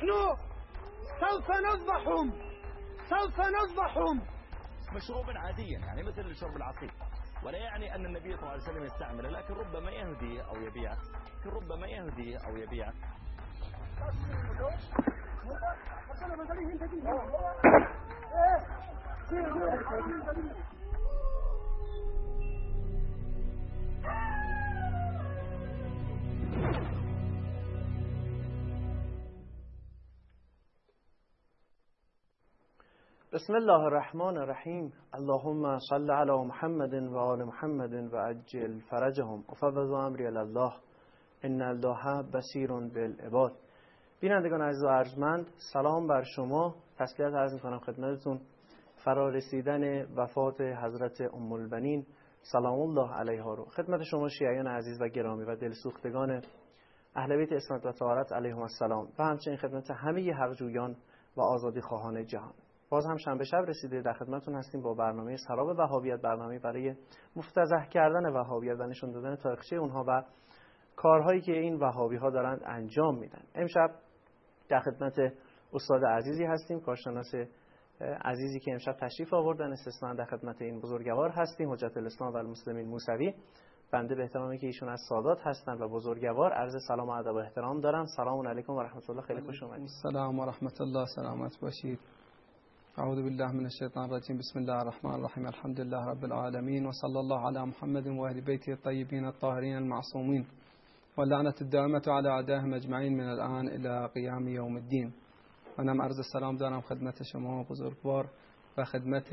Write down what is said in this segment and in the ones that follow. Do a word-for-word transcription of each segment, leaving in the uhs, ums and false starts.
نحن سوف نذبحهم سوف نذبحهم. مشروب عاديا يعني مثل شرب العصير، ولا يعني أن النبي صلى الله عليه وسلم يستعمله، لكن ربما يهديه أو يبيعه، لكن ربما يهديه أو يبيعه. بسم الله الرحمن الرحیم. اللهم صل علی محمد و آل محمد و عجل فرجهم و فوض امری الی الله ان الله بصیر بالعباد. بینندگان عزیز و ارجمند، سلام بر شما. تسلیت عرض می‌کنم خدمتتون فرارسیدن وفات حضرت ام البنین سلام الله علیها رو خدمت شما شیعیان عزیز و گرامی و دلسوختگان اهل بیت عصمت و طهارت علیهم السلام و همچنین خدمت همه حقجویان و آزادی خواهان جهان. باز هم شنبه شب رسیده، در خدمتتون هستیم با برنامه سراب وهابیت، برنامه برای مفتضح کردن وهابیت و نشون دادن تاریخچه اونها و کارهایی که این وهابی ها دارند انجام میدن. امشب در خدمت استاد عزیزی هستیم، کارشناس عزیزی که امشب تشریف آوردن، استثنا در خدمت این بزرگوار هستیم، حجت الاسلام و المسلمین موسوی. بنده به احترامی که ایشون از سادات هستند و بزرگوار عرض سلام و ادب و احترام دارم. سلام علیکم و رحمت الله. خیلی خوش اومدید. سلام و رحمت الله. سلامت باشید. اعوذ بالله من الشیطان الرجیم. بسم الله الرحمن الرحیم. الحمد لله رب العالمین و صلی الله علی محمد و اهل بیته الطیبین الطاهرین المعصومین و لعنت الدائمة علی اعدائهم اجمعین من الان الی قیام یوم الدین. منم عرض سلام دارم خدمت شما بزرگوار و خدمت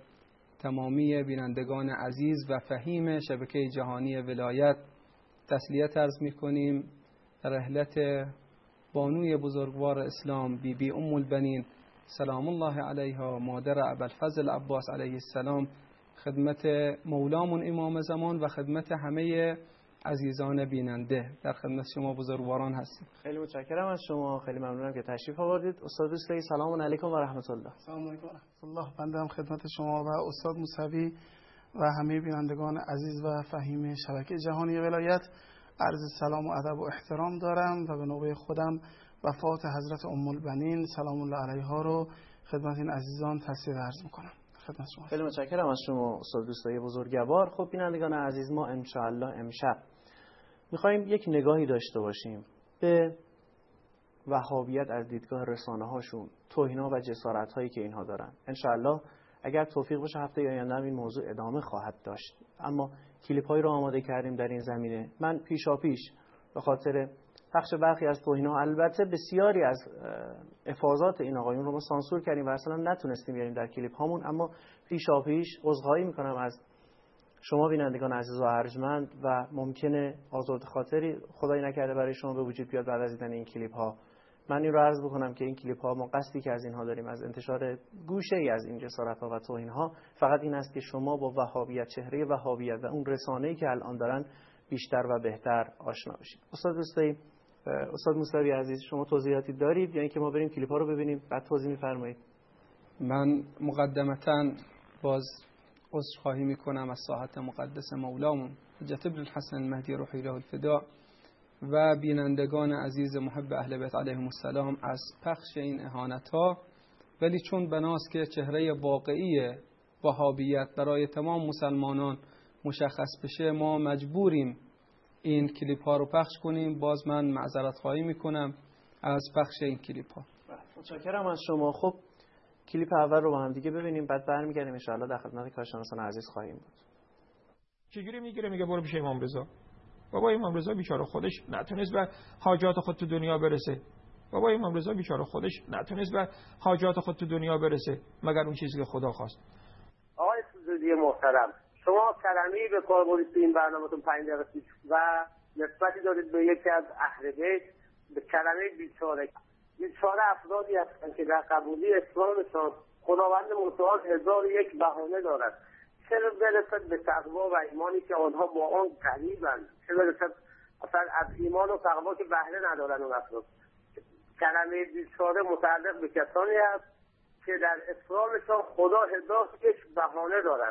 تمامی بینندگان عزیز و فهیم شبکه جهانی ولایت. تسلیت عرض می‌کنیم رحلت بانوی بزرگوار اسلام بی بی ام البنین سلام الله علیها، مادر ابوالفضل عباس علیه السلام، خدمت مولامون امام زمان و خدمت همه عزیزان بیننده. در خدمت شما بزرگواران هستیم. خیلی متشکرم از شما، خیلی ممنونم که تشریف آوردید. استاد دوستی سلام علیکم و رحمت الله. سلام علیکم و رحمت الله. بنده هم خدمت شما و استاد موسوی و همه بینندگان عزیز و فهیم شبکه جهانی ولایت عرض سلام و ادب و احترام دارم و به نوبه خودم وفات حضرت ام البنین سلام الله علیها رو خدمت این عزیزان تسلیت عرض میکنم. خدمت شما. خیلی متشکرم از شما استاد دوستای بزرگوار. خب بینندگان عزیز، ما ان شاء الله امشب میخوایم یک نگاهی داشته باشیم به وهابیت از دیدگاه رسانه هاشون، توهین‌ها و جسارت هایی که اینها دارن. ان شاء الله اگر توفیق باشه هفته آینده این موضوع ادامه خواهد داشت، اما کلیپ هایی رو آماده کردیم در این زمینه. من پیشا پیش به خاطر پخش برخی از توهین‌ها، البته بسیاری از افاضات این آقایون رو ما سانسور کردیم و اصلا نتونستیم بیاریم در کلیپ هامون، اما پیشا پیش عذرخواهی میکنم از شما بینندگان عزیز و ارجمند و ممکنه آزرد خاطری خدای نکرده برای شما به وجود بیاد بعد از دیدن این کلیپ ها. من این رو عرض بکنم که این کلیپ ها، ما قصدی که از اینها داریم از انتشار گوشه ای از این جسارت ها و توهین ها فقط این است که شما با وهابیت، چهره وهابیت و اون رسانه‌ای که الان دارن بیشتر و بهتر آشنا بشید. استاد دوستی، استاد موسوی عزیز، شما توضیحاتی دارید یا اینکه ما بریم کلیپ ها رو ببینیم بعد توضیح می‌فرمایید؟ من مقدمتاً باز عذرخواهی میکنم از ساحت مقدس مولامون حجت ابن الحسن المهدی روحی له الفداء و بینندگان عزیز محب اهل بیت علیهم السلام از پخش این اهانت ها، ولی چون بناست که چهره واقعی وهابیت برای تمام مسلمانان مشخص بشه، ما مجبوریم این کلیپ ها رو پخش کنیم. باز من معذرت خواهی میکنم از پخش این کلیپ ها. متشکرم از شما. خب کلیپ اول رو با هم دیگه ببینیم، بعد برمیگردیم ان شاء الله در خدمت کارشناسان عزیز خواهیم بود. چجوری میگیره میگه برو پیش امام رضا. بابا امام رضا بیچاره خودش نتونست به حاجات خود تو دنیا برسه. بابا امام رضا بیچاره خودش نتونست به حاجات خود تو دنیا برسه مگر اون چیزی که خدا خواست. آقای سوزدی محترم، شما کلمه‌ای به کار برید تو این برنامه‌تون پنج دقیقه پیش و نسبتی دارید به یکی از اهل بیت به کلمه بیچاره. بیچاره افرادی هستند که در قبولی اسلامشان خداوند متعال هزار یک بهانه دارد، چه برسد به تقوا و ایمانی که آنها با آن قریبند، چه برسد اصلا از ایمان و تقوا که بهره ندارن اون افراد. کلمه بیچاره متعلق به کسانی است که در اسلامشان خدا هزار یک بهانه دارد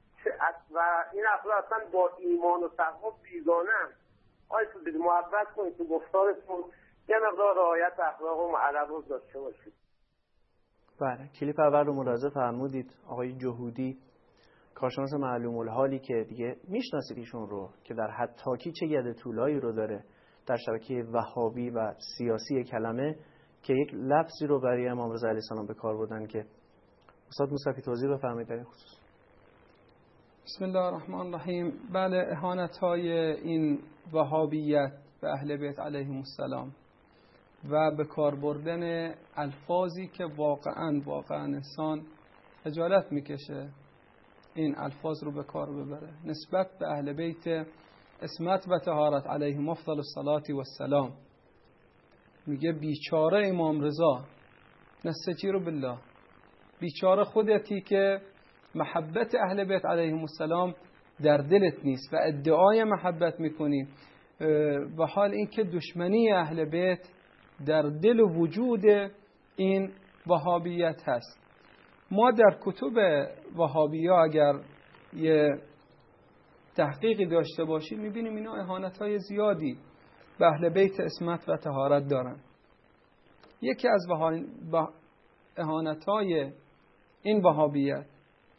و این افراد اصلا با ایمان و تقوا بیگانه اند. آیا تو محبت کنید تو گفتارتون یه مقدار رعایت اخلاق و ادب رو داشته باشید. بله، کلیپ اول رو ملاحظه فرمودید آقای جهودی، کارشناس معلوم الحالی که دیگه میشناسید ایشون رو که در حداکی چه ید طولایی رو داره در شبکه وهابی و سیاسی کلمه، که یک لفظی رو برای امام رضا علیه السلام به کار بردن که استاد موسوی توضیح بفرمایید در این خصوص. بسم الله الرحمن الرحیم. بله، اهانت‌های این وهابیت به اهل بیت علیهم السلام و به کار بردن الفاظی که واقعا واقعا انسان خجالت میکشه این الفاظ رو به کار ببره نسبت به اهل بیت عصمت و طهارت علیهم افضل الصلاة و السلام. میگه بیچاره امام رضا، نستجیر بالله، بیچاره خودتی که محبت اهل بیت علیهم السلام در دلت نیست و ادعای محبت میکنی و حال اینکه دشمنی اهل بیت در دل و وجود این وهابیت هست. ما در کتب وهابی‌ها اگر یه تحقیقی داشته باشیم میبینیم اینا اهانت‌های زیادی به اهل بیت عصمت و طهارت دارن. یکی از اهانت‌های این وهابیت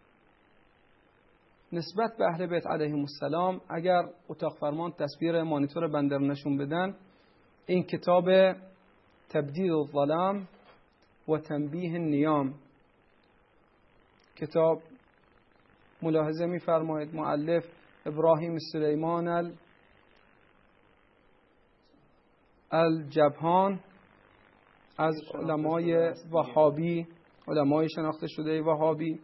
نسبت به اهل بیت علیهم السلام، اگر اتاق فرمان تصویر مانیتور بنده نشون بدن، این کتاب تبدیل الظلام و تنبیه النیام، کتاب ملاحظه می‌فرمایید مؤلف ابراهیم سلیمان الجبهان از علمای وهابی، علمای شناخته شده وهابی،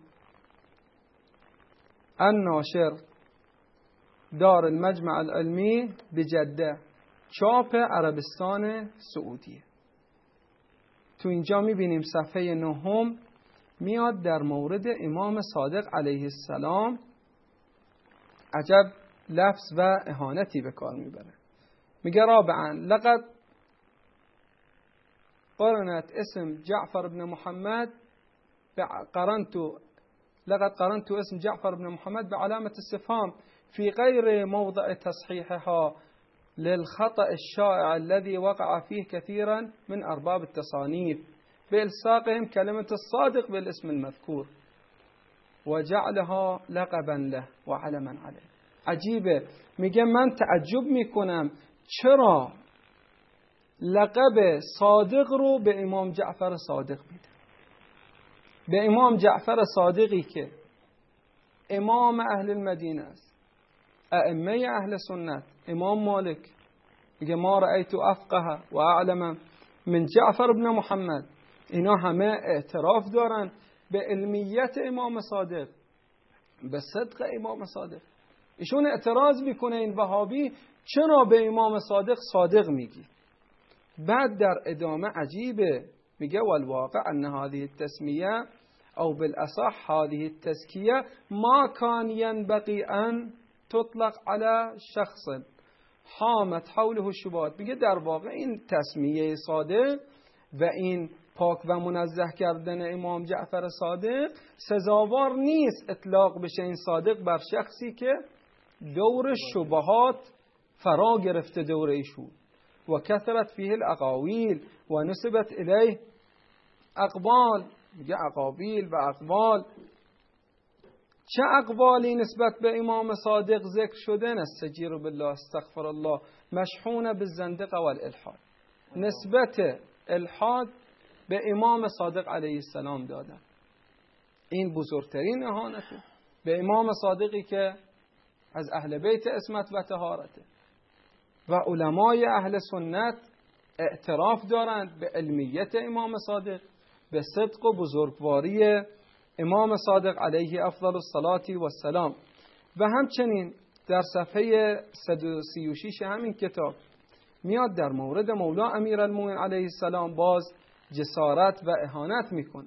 الناشر دار المجمع العلمی بجده، چاپ عربستان سعودیه. تو اینجا میبینیم صفحه نهم میاد در مورد امام صادق علیه السلام عجب لفظ و اهانتی به کار میبره. میگه رابعا لقد قرنت اسم جعفر بن محمد قرنت لقد قرنت اسم جعفر بن محمد بعلامة استفهام في غير موضع تصحيحها للخطأ الشائع الذي وقع فيه كثيرا من أرباب التصانيف بإلصاقهم كلمة الصادق بالاسم المذكور وجعلها لقبا له وعلما عليه. عجیبه، میگه من تعجب میکنم چرا لقب صادق رو به امام جعفر صادق میده، به امام جعفر صادقی که امام اهل المدینه است، ائمه اهل سنت، امام مالک میگه ما رأیت افقه و اعلم من جعفر بن محمد. اینا همه اعتراف دارن به علمیت امام صادق، به صدق امام صادق. ایشون اعتراض میکنه این وهابی چرا به امام صادق صادق میگی؟ بعد در ادامه عجیبه، میگه والواقع ان هذه التسمیه او بالاصح هذه التزکیه ما کان ينبغي ان تطلق على شخص حامت حوله الشبهات. میگه در واقع این تسمیه صادق و این پاک و منزه کردن امام جعفر صادق سزاوار نیست اطلاق بشه این صادق بر شخصی که دور شبهات فرا گرفته دور ایشون و کثرت فیه الاقاویل و نسبت الیه اقوال. میگه اقاویل و اقوال، چه اقوالی نسبت به امام صادق ذکر شده؟ نستجیر بالله استغفر الله مشحون بالزندقه والالحاد، نسبت الحاد به امام صادق علیه السلام دادن. این بزرگترین اهانته به امام صادقی که از اهل بیت عصمت و طهارته و علمای اهل سنت اعتراف دارند به علمیت امام صادق، به صدق و بزرگواری امام صادق علیه افضل الصلاة و السلام. و همچنین در صفحه صد و سی و شش همین کتاب میاد در مورد مولا امیرالمومنین علیه السلام باز جسارت و اهانت میکنه.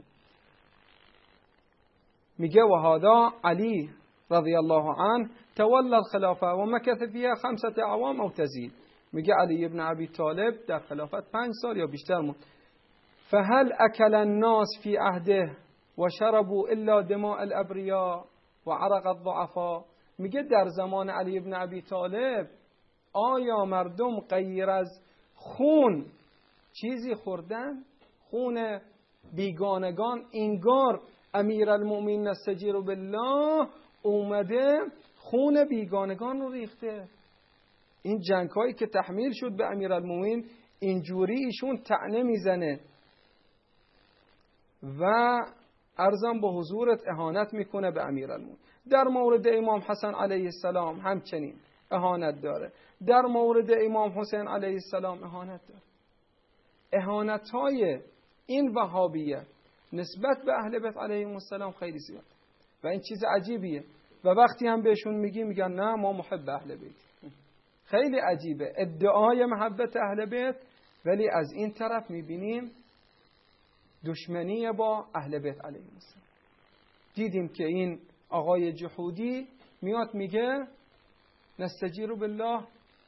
میگه و هذا علی رضی الله عنه تولى الخلافه و مکث فيها خمسة اعوام او تزيد. میگه علی ابن ابی طالب در خلافت پنج سال یا بیشتر موند. فهل اکل الناس في عهده و شربوا الا دماء الابرياء و عرق الضعفاء. میگه در زمان علی ابن ابی طالب آیا مردم غیر از خون چیزی خوردن، خون بیگانگان. انگار امیرالمومنین نستجیر بالله اومده خون بیگانگان رو ریخته. این جنگ هایی که تحمیل شد به امیرالمومنین اینجوری ایشون طعنه میزنه و ارزم به حضورت اهانت میکنه به امیرالمومنین. در مورد امام حسن علیه السلام همچنین اهانت داره. در مورد امام حسین علیه السلام اهانت داره. اهانت های این وهابیت نسبت به اهل بیت علیهم السلام خیلی زیاد و این چیز عجیبیه و وقتی هم بهشون میگی میگن نه ما محب اهل بیت. خیلی عجیبه ادعای محبت اهل بیت، ولی از این طرف میبینیم دشمنی با اهل بیت علیهم السلام. دیدیم که این آقای جحودی میاد میگه نستجیر بالله،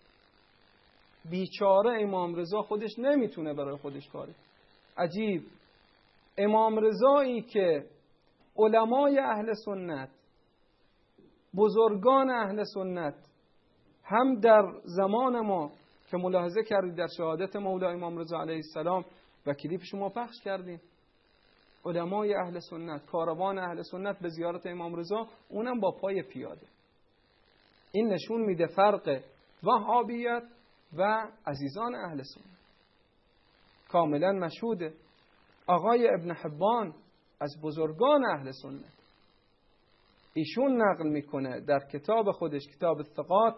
بیچاره امام رضا خودش نمیتونه برای خودش کاری. عجیب، امام رضایی که علمای اهل سنت، بزرگان اهل سنت هم در زمان ما که ملاحظه کردید در شهادت مولا امام رضا علیه السلام و کلیپ شما پخش کردیم، علمای اهل سنت، کاروان اهل سنت به زیارت امام رضا، اونم با پای پیاده. این نشون میده فرق وهابیت و عزیزان اهل سنت. کاملا مشهوده. آقای ابن حبان از بزرگان اهل سنت، ایشون نقل میکنه در کتاب خودش، کتاب الثقات،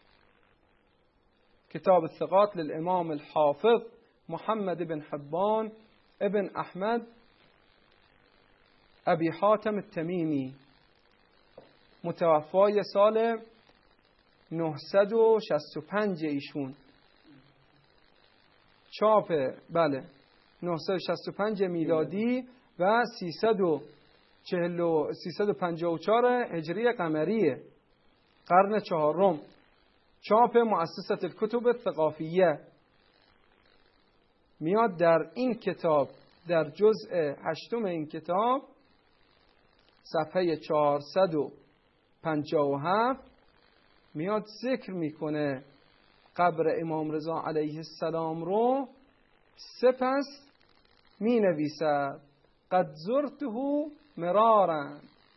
کتاب الثقات للامام الحافظ محمد بن حبان ابن احمد ابی حاتم التمیمی، متوفای سال نهصد و شصت و پنج ایشون، چاپ بله نهصد و شصت و پنج میلادی و سیصد و پنجاه و چهار هجری قمریه، قرن چهارم، چاپ مؤسسه الکتب الثقافیه. میاد در این کتاب در جزء هشتم این کتاب صفحه چهارصد و پنجاه و هفت میاد ذکر میکنه قبر امام رضا علیه السلام رو. سپس می نویسد قد زرته مرارا،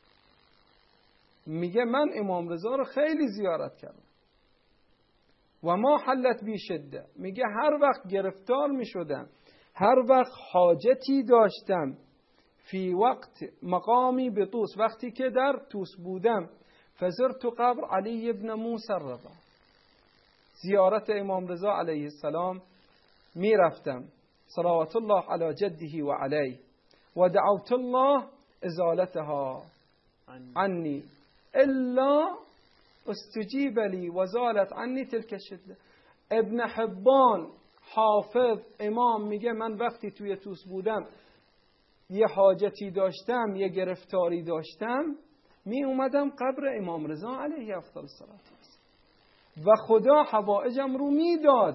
میگه من امام رضا رو خیلی زیارت کردم و ما حلت بی شده، میگه هر وقت گرفتار می شدم، هر وقت حاجتی داشتم، فی وقت مقامی به طوس، وقتی که در طوس بودم، فزرت قبر علی ابن موسی الرضا، زیارت امام رضا علیه السلام می رفتم، صلوات الله علی جده و علیه، و دعوت الله ازالتها عنی الا استجیب لی و زالت عنی تلک الشده. ابن حبان حافظ امام میگه من وقتی توی طوس بودم، یه حاجتی داشتم، یه گرفتاری داشتم، می اومدم قبر امام رضا علیه افضل الصلاة و خدا حوائجم رو میداد.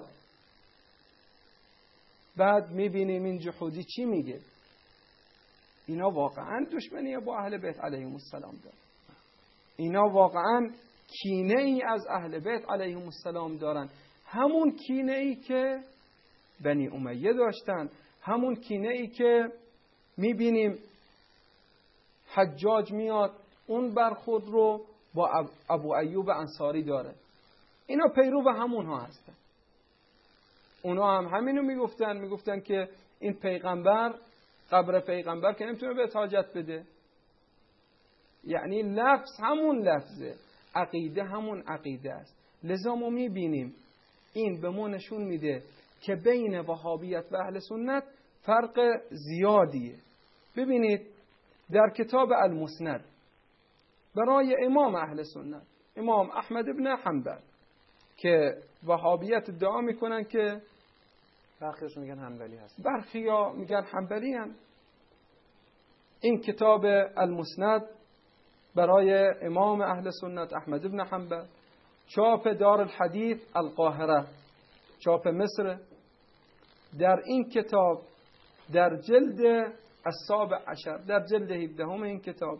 بعد میبینیم این جحودی چی میگه؟ اینا واقعا دشمنی با اهل بیت علیهم السلام دارن. اینا واقعا کینه ای از اهل بیت علیهم السلام دارن، همون کینه ای که بنی امیه داشتن، همون کینه ای که میبینیم حجاج میاد اون برخورد رو با ابو ایوب انصاری داره. اینا پیرو به همون ها هستن. اونا هم همینو میگفتن، میگفتن که این پیغمبر، قبر پیغمبر که نمیتونه به حاجت بده. یعنی لفظ همون لفظه، عقیده همون عقیده است. لذا ما میبینیم این به ما نشون میده که بین وهابیت و اهل سنت فرق زیادیه. ببینید در کتاب المسند برای امام اهل سنت، امام احمد ابن حنبل، که وهابیت ادعا میکنن که برخیشون میگن حنبلی هست، برخیا میگن حنبلی هم. این کتاب المسند برای امام اهل سنت احمد ابن حنبل، چاپ دار الحدیث القاهره، چاپ مصر. در این کتاب در جلد السابع عشر، در جلد هفدهم این کتاب،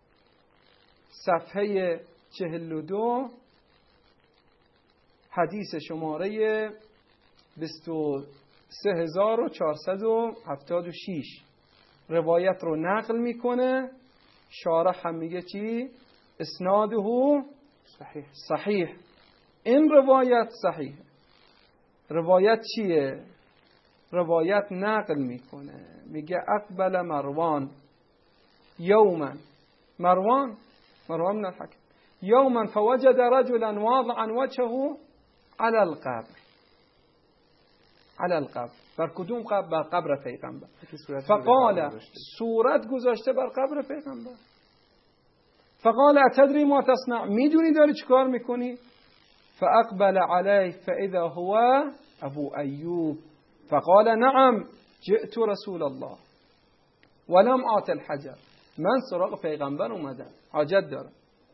صفحه چهل و دو، حدیث شماره بیست و سه هزار و چهارصد و هفتاد و شش روایت رو نقل میکنه. شارح هم میگه چی؟ اسناده صحیح. صحیح. این روایت صحیح. روایت چیه؟ روایت نقل میکنه، میگه اقبل مروان یوما، مروان مروان بن الحکم یوما فوجد رجلا واضعا وجهه على القبر، على القبر، بر کدوم قبر؟ بر قبر پیغمبر. فقال صورت گذاشته بر قبر پیغمبر. فقال اتدری ما تصنع، میدونی داری چیکار میکنی؟ فاقبل علیه فاذا هو ابو ایوب فقال نعم جئت رسول الله ولم آت الحجر، من سراغ پیغمبر اومدم، حاجت دارم،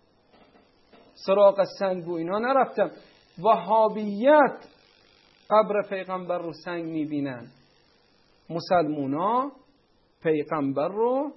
سراغ سنگ و اینا نرفتم. وهابیت قبر پیغمبر رو سنگ میبینن، مسلمونا پیغمبر رو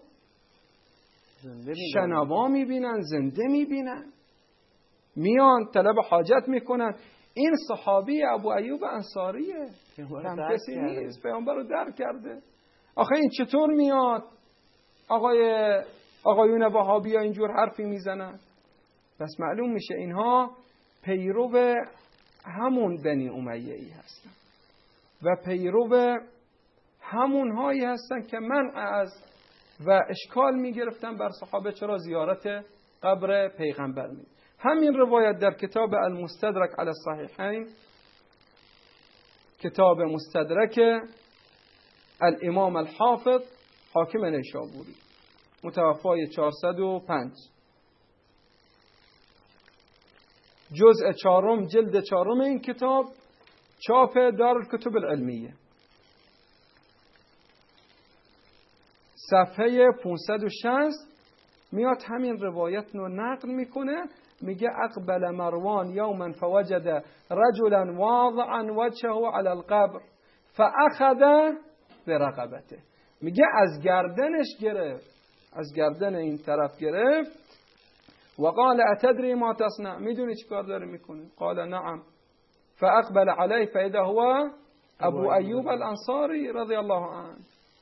شنوا میبینن، زنده میبینن، میان طلب حاجت میکنن. این صحابی ابو ایوب انصاریه، کم کسی نیست، پیغمبر رو درک کرده. آخه این چطور میاد آقای آقایون وهابی ها اینجور حرفی میزنن؟ پس معلوم میشه اینها پیرو همون بنی امیه ای هستن و پیرو همون هایی هستن که منع از و اشکال میگرفتن بر صحابه چرا زیارت قبر پیغمبر می. همین روایت در کتاب المستدرک علی الصحیحین، کتاب مستدرک الامام الحافظ حاکم نیشابوری متوفای چهارصد و پنج، جزء چهارم جلد چهارم این کتاب، چاپ دارالکتب العلمیه، صفحه پانصد و شصت میاد همین روایت رو نقل میکنه. میگه اقبل مروان یوما فوجد رجلا واضعا وجهه على القبر فاخذ برقبته، میگه از گردنش گرفت، از گردن این طرف گرفت. وقال اتدری ما تصنع، میدونی چی کار داره میکنه؟ قال نعم فاقبل علیه فاذا هو ابو ایوب الانصاری رضی الله عنه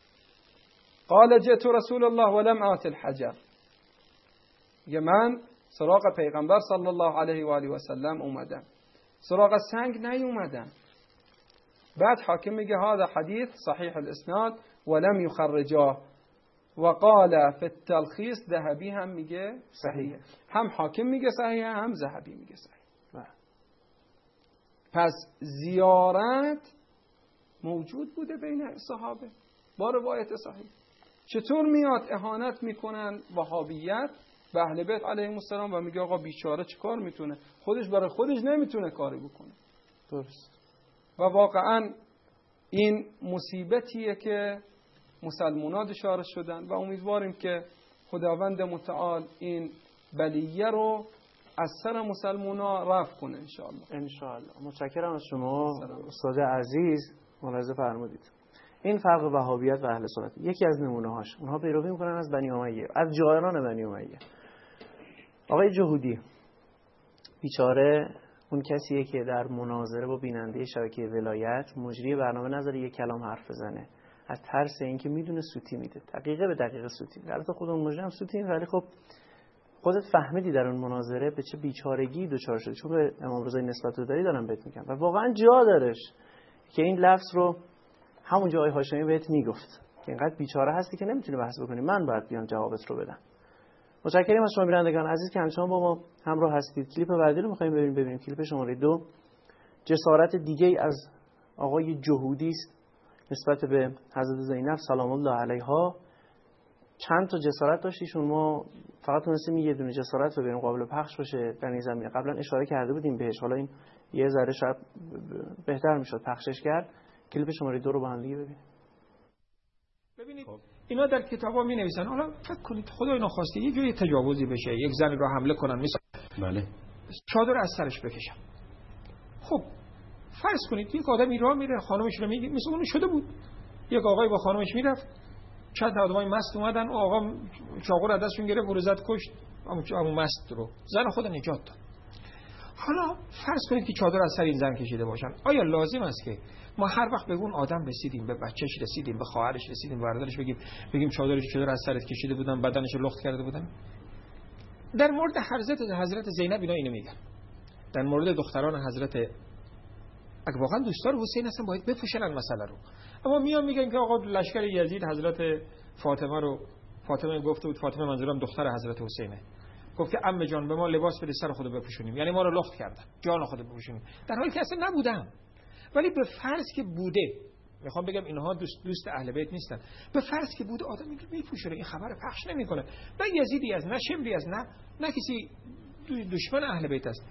قال جئت رسول الله ولم آت الحجر، میگه من سراغ پیغمبر صلی الله علیه و آله و سلم اومدم، سراغ سنگ نیومدم. بعد حاکم میگه هذا حدیث صحیح الاسناد ولم یخرجاه وقال فی التلخیص، ذهبی هم میگه صحیحه. هم حاکم میگه صحیحه، هم ذهبی میگه صحیحه. پس زیارت موجود بوده بین صحابه با روایت صحیح. چطور میاد اهانت میکنن وهابیت به اهل بیت علیهم السلام و میگه آقا بیچاره چه کار میتونه، خودش برای خودش نمیتونه کاری بکنه. درست. و واقعا این مصیبتیه که مسلمانان دچار شدن و امیدواریم که خداوند متعال این بلیه رو از سر مسلمانان رفع کنه ان شاء الله. ان شاء الله. متشکرم از شما استاد عزیز. ملاحظه فرمودید این فرق وهابیت و اهل سنت یکی از نمونه‌هاش، اونها پیروی میکنن از بنی امیه، از جایران بنی امیه. آقای جهودی بیچاره اون کسیه که در مناظره با بیننده شبکه ولایت مجری برنامه نذاره یک کلام حرف بزنه از ترس اینکه میدونه سوتی میده، دقیقه به دقیقه سوتی. البته خودمون مجری هم سوتی، ولی خب خودت فهمیدی در اون مناظره به چه بیچارگی دچار شد، چون به امام رضا نسبت رو داری دارم بهت میگم و واقعا جا دارش که این لفظ رو همون جای هاشمی بهت میگفت که اینقدر بیچاره هستی که نمیتونی بحث بکنی، من باید بیام جوابت رو بدم. متشکرم از شما بینندگان عزیز که همچنان با ما همراه هستید. کلیپ بعدی رو می‌خوایم ببینیم ببینیم کلیپ شماره دو جسارت دیگه از آقای جهودی است نسبت به حضرت زینب سلام الله علیها. چند تا جسارت داشتیشون، ما فقط تونستیم یه دونه جسارت رو ببینیم قابل پخش باشه در این زمینه. قبلا اشاره کرده بودیم بهش، حالا این یه ذره شاید بهتر میشد پخشش کرد. کلیپ شماره دو رو با هم دیگه ببینیم. ببینید اینا در کتابا می نویسن، حالا فکر کنید خدای نخواسته یه جوری تجاوزی بشه، یک زنی رو حمله کنن، مثلا بله چادر از سرش بکشن. خب فرض کنید یک آدمی راه میره، خانمش رو میگه، مثل اون شده بود، یک آقای با خانمش میرفت، چند تا آدمای مست اومدن، و آقا چاقو رو دستشون گرفت و رو زد کشت، اما مست رو زن خود نجات داد. حالا فرض کنید که چادر از سر این زن کشیده باشن، آیا لازم است که ما هر وقت به اون آدم رسیدیم، به بچه‌ش رسیدیم، به خواهرش رسیدیم، برادرش بگیم بگیم چادرش چادر از سرت کشیده بودن، بدنش لخت کرده بودن؟ در مورد حضرت حضرت زینب اینا اینو میگن. در مورد دختران حضرت، اگه واقعا دوستدار حسین هستن باید بپوشن این مسئله رو. اما میان میگن که آقا لشکر یزید حضرت فاطمه رو، فاطمه گفته بود، فاطمه منظورم دختر حضرت حسینه، گفت که عمه جان به ما لباس بده سر خودو بپوشونیم، یعنی ما رو لخت کردن، جان خودو بپوشونیم، در حالی که اصلا نبودم. ولی به فرض که بوده، میخوام بگم اینها دوست دوست اهل بیت نیستن، به فرض که بوده آدم میگه میپوشونه، این خبر پخش نمیکنه، نه یزیدی از، نه شمری از، نه نه کسی دشمن اهل بیت است.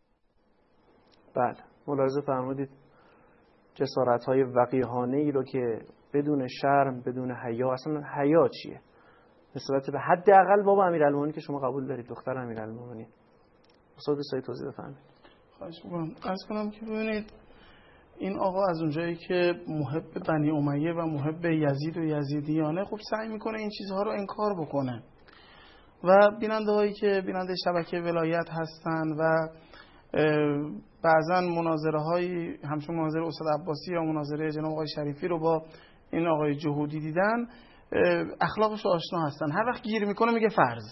بله، ملاحظه فرمودید جسارت‌های وقیحانه‌ای رو که بدون شرم، بدون حیا، اصلا حیا چیه نسبت به حداقل بابا امیرالمومنین که شما قبول دارید، دختر امیرالمومنین. استاد سید توضیح بفرمایید. خواهش می‌کنم. عرض کنم که ببینید این آقا از اونجایی که محب بنی امیه و محب یزید و یزیدیانه، خب سعی میکنه این چیزها رو انکار بکنه و بیننده هایی که بیننده شبکه ولایت هستن و بعضا مناظره های همچون مناظره استاد عباسی یا مناظره جناب آقای شریفی رو با این آقای جهودی دیدن، اخلاقش رو آشنا هستن. هر وقت گیر میکنه میگه فرض،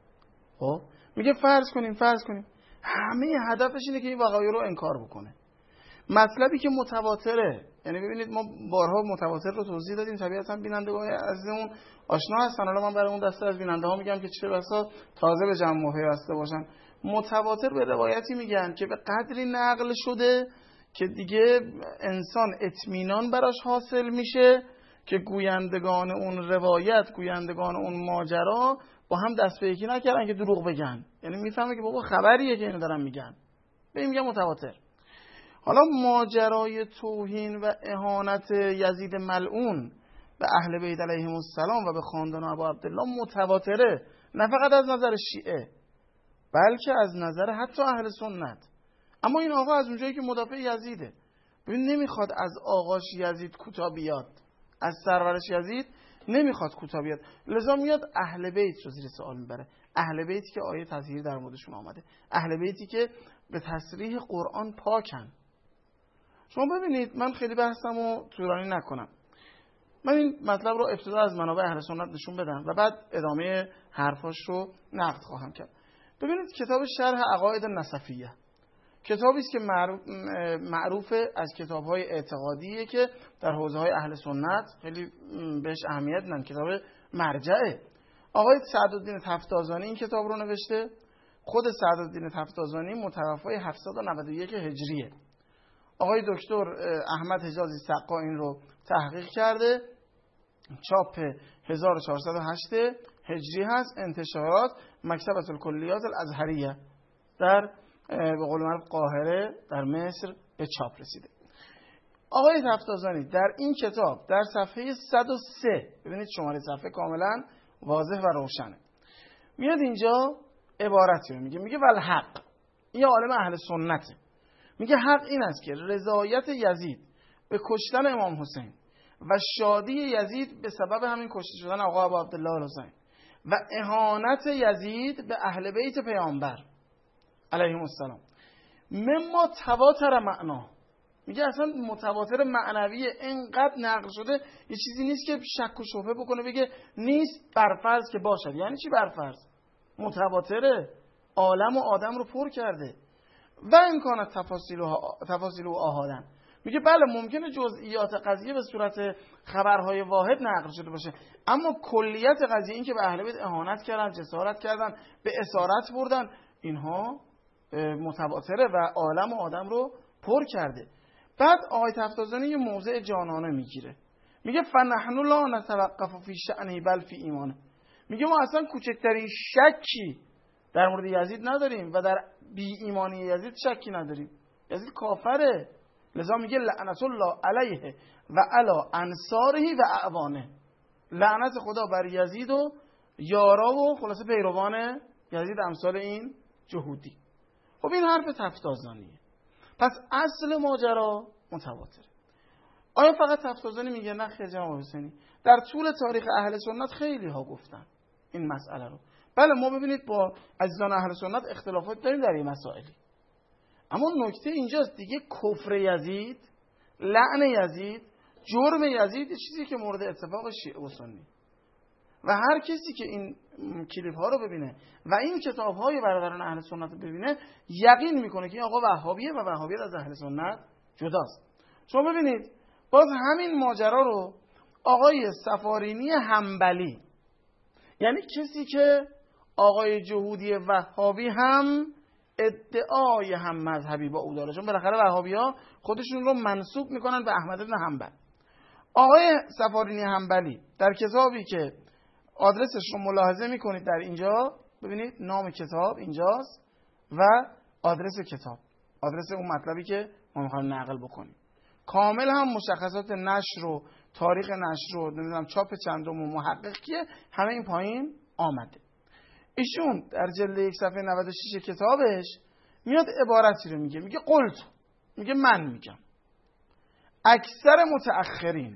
خب میگه فرض کنیم فرض کنیم همه هدفش اینه که این وقایع رو انکار بکنه. مطلبی که متواتره، یعنی ببینید ما بارها متواتر رو توضیح دادیم، طبیعتا بینندگان عزیزمون آشنا هستن. حالا من برای اون دسته از بیننده ها میگم که چه بسا تازه به جمع پیوسته باشن. متواتر به روایتی میگن که به قدری نقل شده که دیگه انسان اطمینان براش حاصل میشه که گویندگان اون روایت، گویندگان اون ماجرا با هم دست به یکی نکردن که دروغ بگن، یعنی میفهمه که بابا خبریه که اینو دارن میگن. به این میگن متواتر. حالا ماجرای توهین و اهانت یزید ملعون به اهل بیت علیهم السلام و به خاندان ابا عبدالله متواتره، نه فقط از نظر شیعه بلکه از نظر حتی اهل سنت. اما این آقا از اونجایی که مدافع یزیده، ببین نمیخواد از آقاش یزید کوتاه بیاد، از سرورش یزید نمیخواد کوتاه بیاد، لذا میاد اهل بیت رو زیر سوال میبره. اهل بیتی که آیه تطهیر در موردشون آمده، اهل بیتی که به تصریح قرآن پاکن. شما ببینید، من خیلی بحثمو طولانی نکنم، من این مطلب رو ابتدا از منابع اهل سنت نشون بدم و بعد ادامه حرفاش رو نقد خواهم کرد. ببینید کتاب شرح عقاید نسفیه کتابی است که معروف از کتاب‌های اعتقادیه که در حوزه‌های اهل سنت خیلی بهش اهمیت میدن، کتاب مرجعه. آقای سعدالدین تفتازانی این کتاب رو نوشته. خود سعدالدین تفتازانی متوفای هفتصد و نود و یک هجریه. آقای دکتر احمد حجازی سقا این رو تحقیق کرده، چاپ هزار و چهارصد و هشت هجری هست، انتشارات مکتبة الکلیات الازهریه در به قول معروف قاهره در مصر به چاپ رسیده. آقای تفتازانی در این کتاب در صفحه صد و سه، ببینید شماره صفحه کاملا واضح و روشنه، میاد اینجا عبارتی رو میگه، میگه والحق، این عالم اهل سنته، میگه حق این است که رضایت یزید به کشتن امام حسین و شادی یزید به سبب همین کشته شدن آقا ابو عبدالله الحسین و اهانت یزید به اهل بیت پیامبر علیهم السلام مما تواتر معنا، میگه اصلا متواتر معنویه، اینقدر نقل شده، یه چیزی نیست که شک و شبهه بکنه بگه نیست، برفرض که باشد. یعنی چی برفرض؟ متواتره، عالم و آدم رو پر کرده. و امکانات تفاصیل و تفاصیل و آهادن، میگه بله ممکنه جزئیات قضیه به صورت خبرهای واحد نقل شده باشه، اما کلیت قضیه این که به اهل بیت اهانت کردن، جسارت کردن، به اسارت بردن، اینها متواتره و عالم و آدم رو پر کرده. بعد آقای تفتازانی یه موضع جانانه میگیره، میگه فنحن لا نتوقف فی شأنه بل فی ایمانه، میگه ما اصلا کوچکترین شکی در مورد یزید نداریم و در بی ایمانی یزید شکی نداریم، یزید کافره، لذا میگه لعنت الله علیه و علی انصاره و اعوانه، لعنت خدا بر یزید و یارا و خلاصه پیروان یزید امثال این جهودی. خب این حرف تفتازانیه. پس اصل ماجرا متواتره. آیا فقط تفتازانی میگه؟ نه خیر جناب حسینی، در طول تاریخ اهل سنت خیلی ها گفتن این مسئله رو. بله ما ببینید با عزیزان اهل سنت اختلافات داریم در این مسائلی، اما نکته اینجاست دیگه، کفر یزید، لعن یزید، جرم یزید چیزی که مورد اتفاق شیعه و سنی و هر کسی که این کلیپ ها رو ببینه و این کتاب های برادران اهل سنت رو ببینه یقین میکنه که این آقا وهابیه و وهابیت از اهل سنت جداست. شما ببینید باز همین ماجرا رو آقای سفارینی حنبلی، یعنی کسی که آقای جهودی وهابی هم ادعای هم مذهبی با او داره، چون بالاخره وهابی ها خودشون رو منسوب میکنن به احمد بن حنبل. آقای سفارینی حنبلی در کتابی که آدرسش رو ملاحظه میکنید در اینجا، ببینید نام کتاب اینجاست و آدرس کتاب، آدرس اون مطلبی که ما میخوایم نقل بکنیم، کامل هم مشخصات نشر رو، تاریخ نشر رو، نمیدونم چاپ چندم و محقق کیه، همه این پایین آمده. ایشون در جلد یک صفحه نود و شش کتابش میاد عبارتی رو میگه، میگه قلت، میگه من میگم اکثر متأخرین،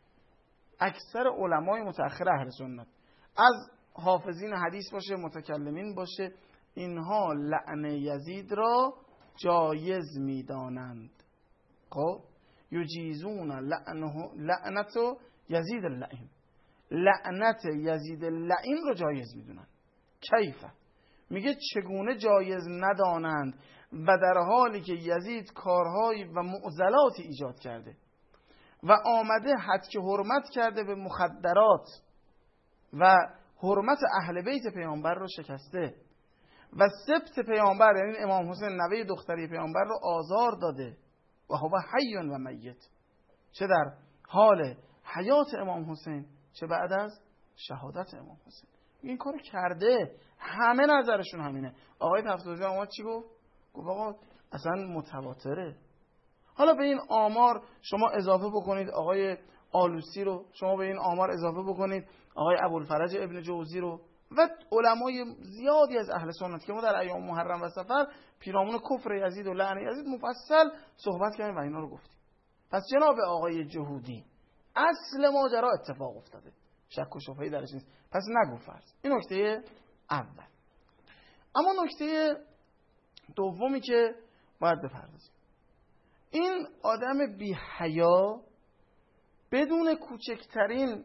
اکثر علمای متأخر اهل سنت از حافظین حدیث باشه، متکلمین باشه، اینها لعن یزید را جایز میدانند. خب یجیزون لعنه لعنت یزید اللعین، لعنت یزید اللعین رو جایز میدونن. کیفه؟ میگه چگونه جایز ندانند و در حالی که یزید کارهایی و معضلاتی ایجاد کرده و آمده حد که حرمت کرده به مخدرات و حرمت اهل بیت پیامبر رو شکسته و سبت پیامبر یعنی امام حسین نوه دختری پیامبر رو آزار داده و هو حی و میت، چه در حال حیات امام حسین چه بعد از شهادت امام حسین این کارو کرده. همه نظرشون همینه. آقای تفتازی آمد چی گفت؟ گفت آقا اصلا متواتره. حالا به این آمار شما اضافه بکنید آقای آلوسی رو، شما به این آمار اضافه بکنید آقای ابوالفرج ابن جوزی رو و علمای زیادی از اهل سنت که ما در ایام محرم و سفر پیرامون کفر یزید و لعن یزید مفصل صحبت کردیم و اینا رو گفتیم. پس جناب آقای جهودی اصل ماجرا اتفاق افتاده، شک و شبهه‌ای درش نیست، پس نگو فرض. این نکته اول. اما نکته دومی که باید بپردازیم، این آدم بی حیا بدون کوچکترین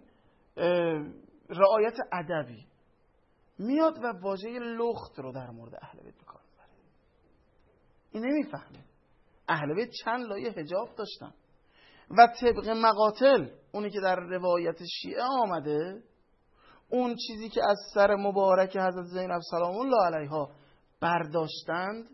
رعایت ادبی میاد و واژه لخت رو در مورد اهل بیت به کار میبره. این نمیفهمه اهل بیت چند لایه حجاب داشتن و طبق مقاتل اونی که در روایت شیعه آمده، اون چیزی که از سر مبارک حضرت زینب سلام الله علیها برداشتند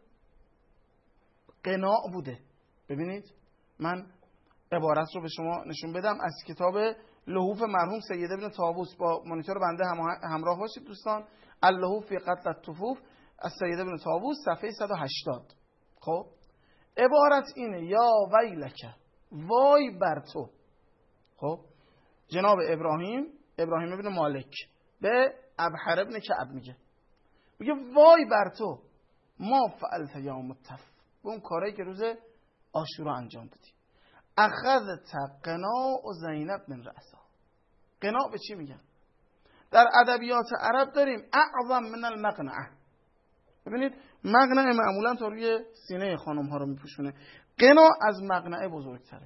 قناع بوده. ببینید من عبارت رو به شما نشون بدم از کتاب لحوف مرحوم سید ابن طاووس، با مانیتور بنده همراه باشید دوستان. اللحوف فی قتل الطفوف از سید ابن طاووس صفحه صد و هشتاد. خب عبارت اینه: یا ویلکه، وای بر تو. خب جناب ابراهیم ابراهیم ابن مالک به ابحر ابن کعب میگه میگه وای بر تو ما فعلت یا متف، به اون کارهایی که روز عاشورا انجام دادی. اخذت قناع و زینب من رأسا. قناع به چی میگن؟ در ادبیات عرب داریم اعظم من المقنعه. ببینید مقنعه معمولا تا روی سینه خانم ها رو میپوشونه، قناع از مقنعه بزرگتره.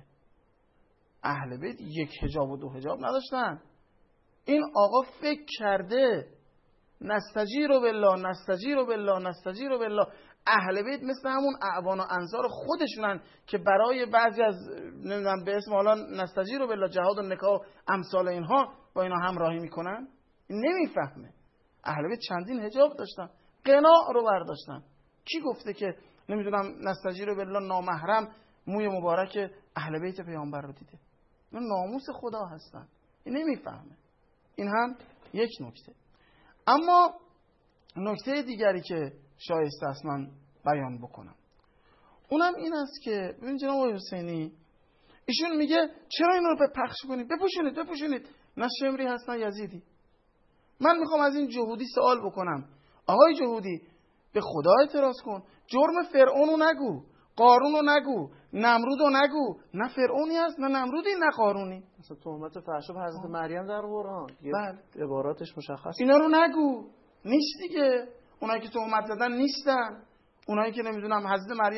اهل بیت یک حجاب و دو حجاب نداشتن. این آقا فکر کرده نستجیر بالله نستجیر بالله نستجیر بالله. اهل بیت مثل همون اعوان و انصار خودشونن که برای بعضی از نمیدونم به اسم حالا نستجیر بالله جهاد و نکاح امثال اینها با اینا همراهی میکنن. نمیفهمه. اهل بیت چندین حجاب داشتن، قناع رو برداشتن. کی گفته که نمیدونم نستجیر بالله نامحرم موی مبارک اهل بیت پیامبر رو دیده؟ اینا ناموس خدا هستن. این نمیفهمه. این هم یک نکته. اما نکته دیگری که شایسته است من بیان بکنم اونم این است که ببین جناب آقای حسینی ایشون میگه چرا این رو پخش کنید، بپوشونید بپوشونید، نه شمری هست نه یزیدی. من میخوام از این جهودی سوال بکنم، آقای جهودی به خدا اعتراض کن، جرم فرعون رو نگو، قارون رو نگو، نمرود رو نگو. نه فرعونی هست نه نمرودی نه قارونی. مثلا تهمت فحش به حضرت مریم در قرآن بله عباراتش مشخص. اینا رو نگو، نیست دیگه. اونایی که تهمت زدن نیستن. اونایی که نمیدونم حضرت مریم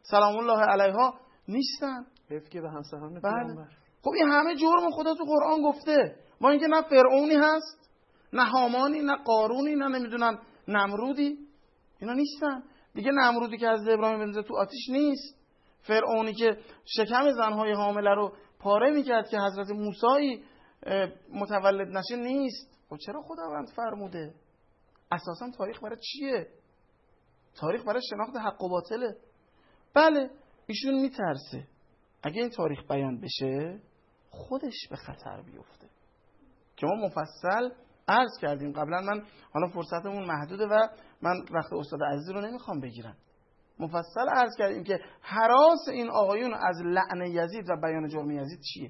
سلام الله علیها نیستن. حیف که به همسران بله. پیامبر. خب این همه جرم خدا تو قرآن گفته. ما اینکه نه فرعونی هست، نه هامانی، نه قارونی، نه نمیدونم نمرودی، اینا نیستن دیگه. نمرودی که از ابراهیم بندازه تو آتیش نیست. فرعونی که شکم زنهای حامله رو پاره میکرد که حضرت موسی متولد نشه نیست. خب چرا خداوند فرموده؟ اساسا تاریخ برای چیه؟ تاریخ برای شناخت حق و باطله. بله ایشون میترسه اگه این تاریخ بیان بشه خودش به خطر بیفته، که ما مفصل عرض کردیم قبلا. من حالا فرصتمون محدوده و من وقت استاد عزیز رو نمیخوام بگیرم. مفصل عرض کردیم که هراس این آقایون از لعن یزید و بیان جرم یزید چیه.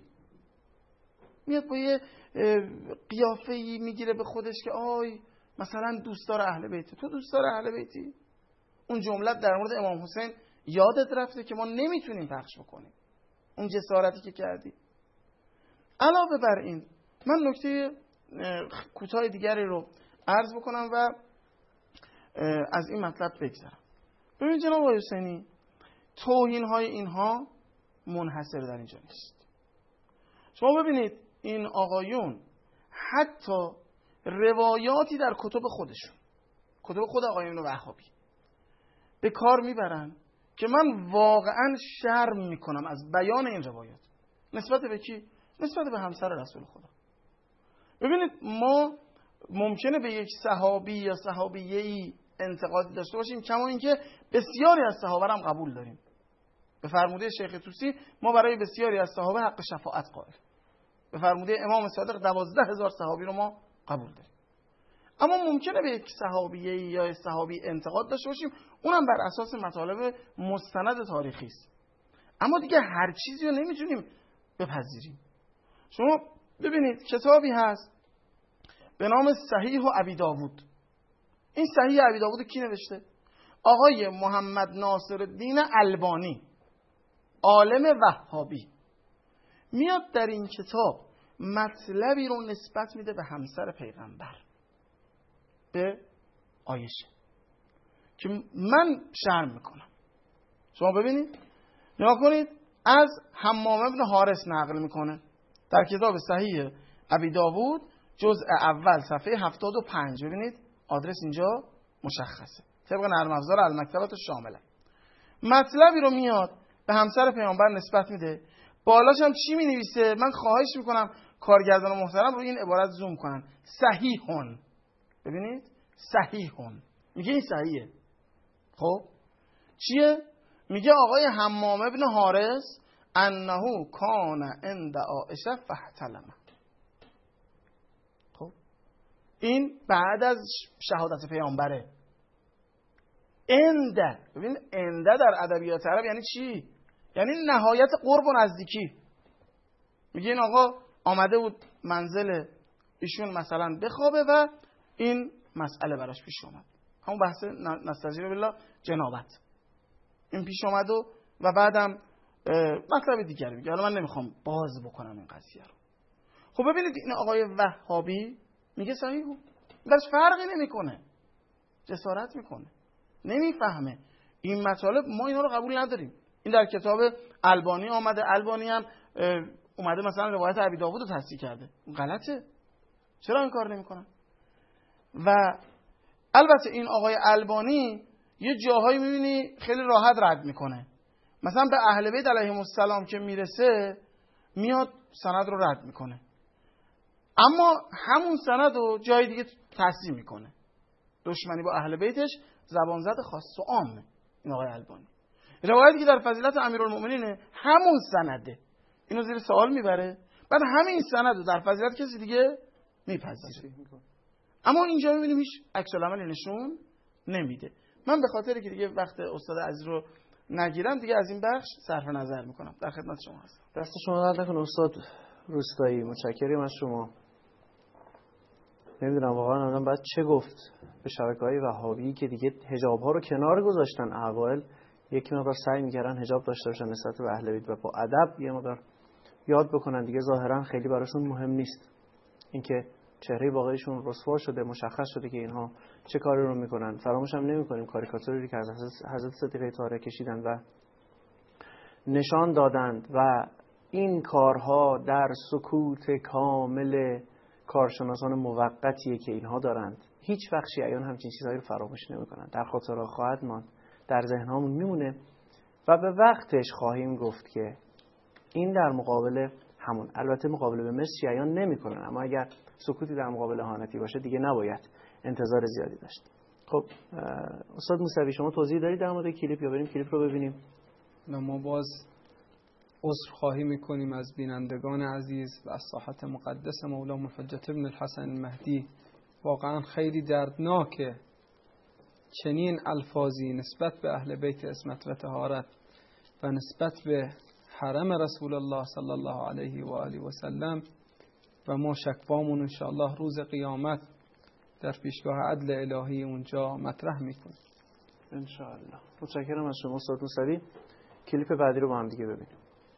میاد با یه قیافه‌ای میگیره به خودش که آی مثلا دوستدار اهل بیتی. تو دوستدار اهل بیتی؟ اون جملت در مورد امام حسین یادت رفته که ما نمیتونیم پخش بکنیم اون جسارتی که کردی. علاوه بر این من نکته کوتاه دیگری رو عرض بکنم و از این مطلب بگذرم. ببین جناب آقای حسینی، توهین های اینها منحصر در اینجا نیست. شما ببینید این آقایون حتی روایاتی در کتب خودشون، کتب خود آقایون وهابی، به کار میبرن که من واقعا شرم میکنم از بیان این روایات. نسبت به کی؟ نسبت به همسر رسول خدا. ببینید ما ممکنه به یک صحابی یا صحابیه‌ای انتقادی داشته باشیم، کما اینکه بسیاری از صحابه هم قبول داریم. به فرموده شیخ طوسی ما برای بسیاری از صحابه حق شفاعت قائل. به فرموده امام صادق دوازده هزار صحابی رو ما قبول داریم. اما ممکنه به یک صحابیه یا صحابی انتقاد داشته باشیم، اونم بر اساس مطالب مستند تاریخی است. اما دیگه هر چیزی رو نمیتونیم بپذیریم. شما ببینید کتابی هست به نام صحیح و ابی داوود. این صحیح ابی داوود کی نوشته؟ آقای محمد ناصرالدین البانی، عالم وهابی. میاد در این کتاب مطلبی رو نسبت میده به همسر پیغمبر، به عایشه، که من شرم میکنم. شما ببینید، نگاه کنید، از حمام ابن حارث نقل میکنه در کتاب صحیح ابی داوود جزء اول صفحه هفتاد و پنج. ببینید آدرس اینجا مشخصه، طبق نرم افزار المکتبات شامله. مطلبی رو میاد به همسر پیامبر نسبت میده، بالاش هم چی می نویسه؟ من خواهش میکنم کارگردان محترم رو این عبارت زوم کنن. صحیحون. ببینید صحیحون، میگه این صحیحه. خب چیه؟ میگه آقای حمام ابن حارث انه کان عند عائشه فاحتلم. خب این بعد از شهادت پیامبره. عند، ببین عند در ادبیات عرب یعنی چی؟ یعنی نهایت قرب و نزدیکی. میگه این آقا آمده بود منزل ایشون مثلا بخوابه و این مسئله براش پیش اومد، همون بحث نستجیب بالله جنابت، این پیش اومد و و بعدم مطلب دیگری میگه، حالا من نمیخوام باز بکنم این قضیه رو. خب ببینید این آقای وهابی میگه صحیح بود، درش فرقی نمیکنه، جسارت میکنه، نمیفهمه این مطالب. ما اینا رو قبول نداریم. این در کتاب البانی آمده، البانی هم اومده مثلا روایت ابی داوود رو تصحیح کرده. غلطه، چرا این کار نمیکنن؟ و البته این آقای البانی یه جاهایی میبینی خیلی راحت رد میکنه، مثلا به اهل بیت علیهم السلام که میرسه میاد سند رو رد میکنه، اما همون سند رو جای دیگه تصحیح میکنه. دشمنی با اهل بیتش زبان زد خاص و عامه. این آقای البانی روایتی که در فضیلت امیرالمومنینه همون سنده، اینو زیر سوال میبره، بعد همین سند رو در فضیلت کسی دیگه میپذیره. اما اینجا میبینیم هیچ عکس العملی نشون نمیده. من به خاطری که دیگه وقت استاد عزیز رو نگیرم دیگه از این بخش صرف نظر میکنم. در خدمت شما هستم. دست شما درد نکنه استاد روستایی، متشکرم از شما. نمیدونم واقعا آدم باید چه گفت به شبکه‌های وهابی که دیگه حجاب‌ها رو کنار گذاشتن. اوایل یک مقدار سعی می‌کردن حجاب داشته باشن نسبت به اهل بیت و با ادب یه مقدار یاد بکنن، دیگه ظاهرا خیلی براشون مهم نیست اینکه چهره واقعیشون رسوا شده، مشخص شده که اینها چه کاری رو میکنن. فراموش هم نمی‌کنیم کاریکاتوری که از حضرت صدیقه طاهره کشیدن و نشان دادند و این کارها در سکوت کامل کارشناسان موقتیه که اینها دارند. هیچ وقت شیعیان همچین چیزهایی رو فراموش نمی‌کنند. در خاطر خواهد ماند، در ذهنمون میمونه و به وقتش خواهیم گفت که این در مقابل همون، البته مقابله به مثل شیعیان نمی‌کنن، اما اگر سکوتی در مقابل اهانتی باشه دیگه نباید انتظار زیادی داشت. خب استاد موسوی شما توضیح دارید در مورد کلیپ یا بریم کلیپ رو ببینیم؟ ما باز عذر خواهی میکنیم از بینندگان عزیز و از ساحت مقدس مولا حجت ابن الحسن المهدی. واقعا خیلی دردناکه چنین الفاظی نسبت به اهل بیت عصمت و طهارت و نسبت به حرم رسول الله صلی الله علیه و آله و سلم و ما شکوامون ان شاء الله روز قیامت در پیشگاه عدل الهی اونجا مطرح میکنیم ان شاء الله. متشکرم از شما استاد موسوی. کلیپ بعدی رو با هم دیگه ببینیم.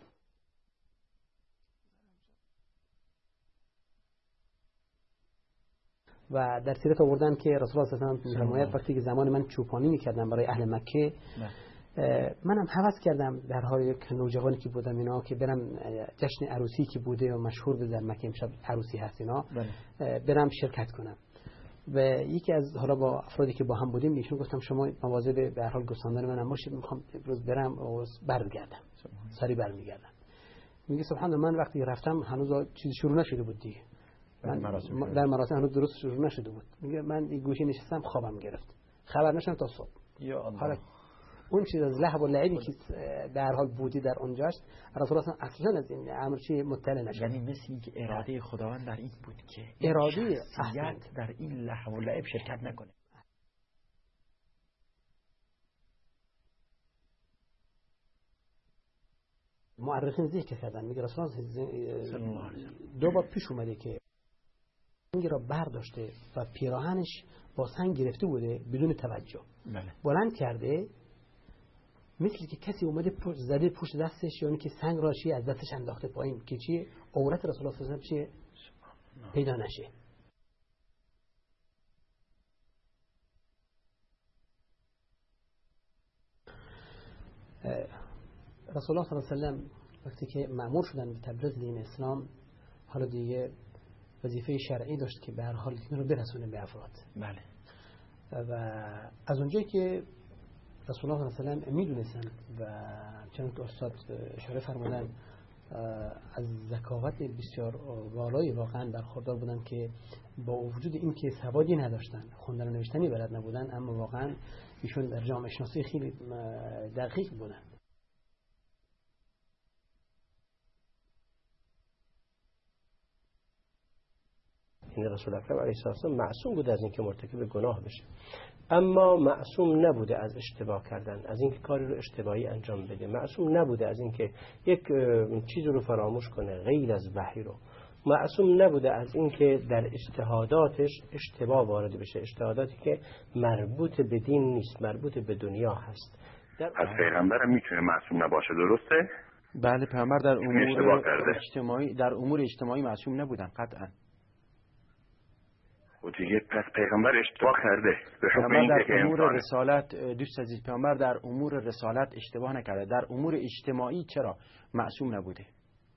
و در سیرت آوردن که رسول الله صلی الله علیه و آله می‌فرماید وقتی که زمان من چوپانی می‌کردم برای اهل مکه، منم هوس کردم در حال که نوجوانی که بودم اینا که برم جشن عروسی که بوده و مشهور بود در مکه امشب عروسی هست اینا، برم شرکت کنم. و یکی از حالا با افرادی که با هم بودیم ایشون گفتم شما مواظب به هر حال گستاندار منم باشید، میخوام امروز برم و برگردم، سری برمیگردم. میگه سبحان الله من وقتی رفتم هنوز چیزی شروع نشده بود دیگه، من در مراسم هنوز درست شروع نشده بود. میگه من این گوشه نشستم خوابم گرفت، خبر نشدم تا صبح. یا الله، اون چیز از لهو و لعبی که در حال بودی در اونجاست رسول الله اصلا از این امر چی مطلع نشد. یعنی مثل اینکه اراده خداوند در این بود که اراده احسن در این لهو و لعب شرکت نکنه. مورخین ذکر کردن میگه رسول الله دو بار پیش اومده که سنگ را برداشته و پیراهنش با سنگ گرفته بوده بدون توجه. بله. بلند کرده مثل که کسی اومده پشت زده پشت دستش، یعنی که سنگ را چی از دستش انداخته پایین که چی عورت رسول الله صلی الله علیه و آله چی پیدا نشه. رسول الله صلی الله علیه و آله وقتی که مأمور شدن به تبلیغ دین اسلام، حالا دیگه وظیفه شرعی داشت که به هر حال این رو برسونه به افراد. بله. و از اونجایی که رسول الله صلی الله علیه و آله میدونستن و چون که استاد اشاره فرمودن از ذکاوت بسیار والایی واقعا برخوردار بودن که با وجود این که سوادی نداشتن، خوندن و نوشتنی بلد نبودن، اما واقعا ایشون در جامعه شناسی خیلی دقیق بودن. این رسول اکرم علیه السلام معصوم بود از اینکه مرتکب گناه بشه، اما معصوم نبوده از اشتباه کردن، از اینکه کاری رو اشتباهی انجام بده. معصوم نبوده از اینکه یک چیز رو فراموش کنه غیر از وحی رو. معصوم نبوده از اینکه در اجتهاداتش اشتباه وارد بشه، اجتهاداتی که مربوط به دین نیست، مربوط به دنیا هست. در از پیغمبرم میتونه معصوم نباشه، درسته؟ بله، پیغمبر در امور اجتماعی در امور اجتماعی معصوم نبودن قطعا. و دیگه پس پیغمبر اشتباه کرده به حکم این که در امور انسان رسالت دوست عزیز پیغمبر در امور رسالت اشتباه نکرده، در امور اجتماعی چرا معصوم نبوده؟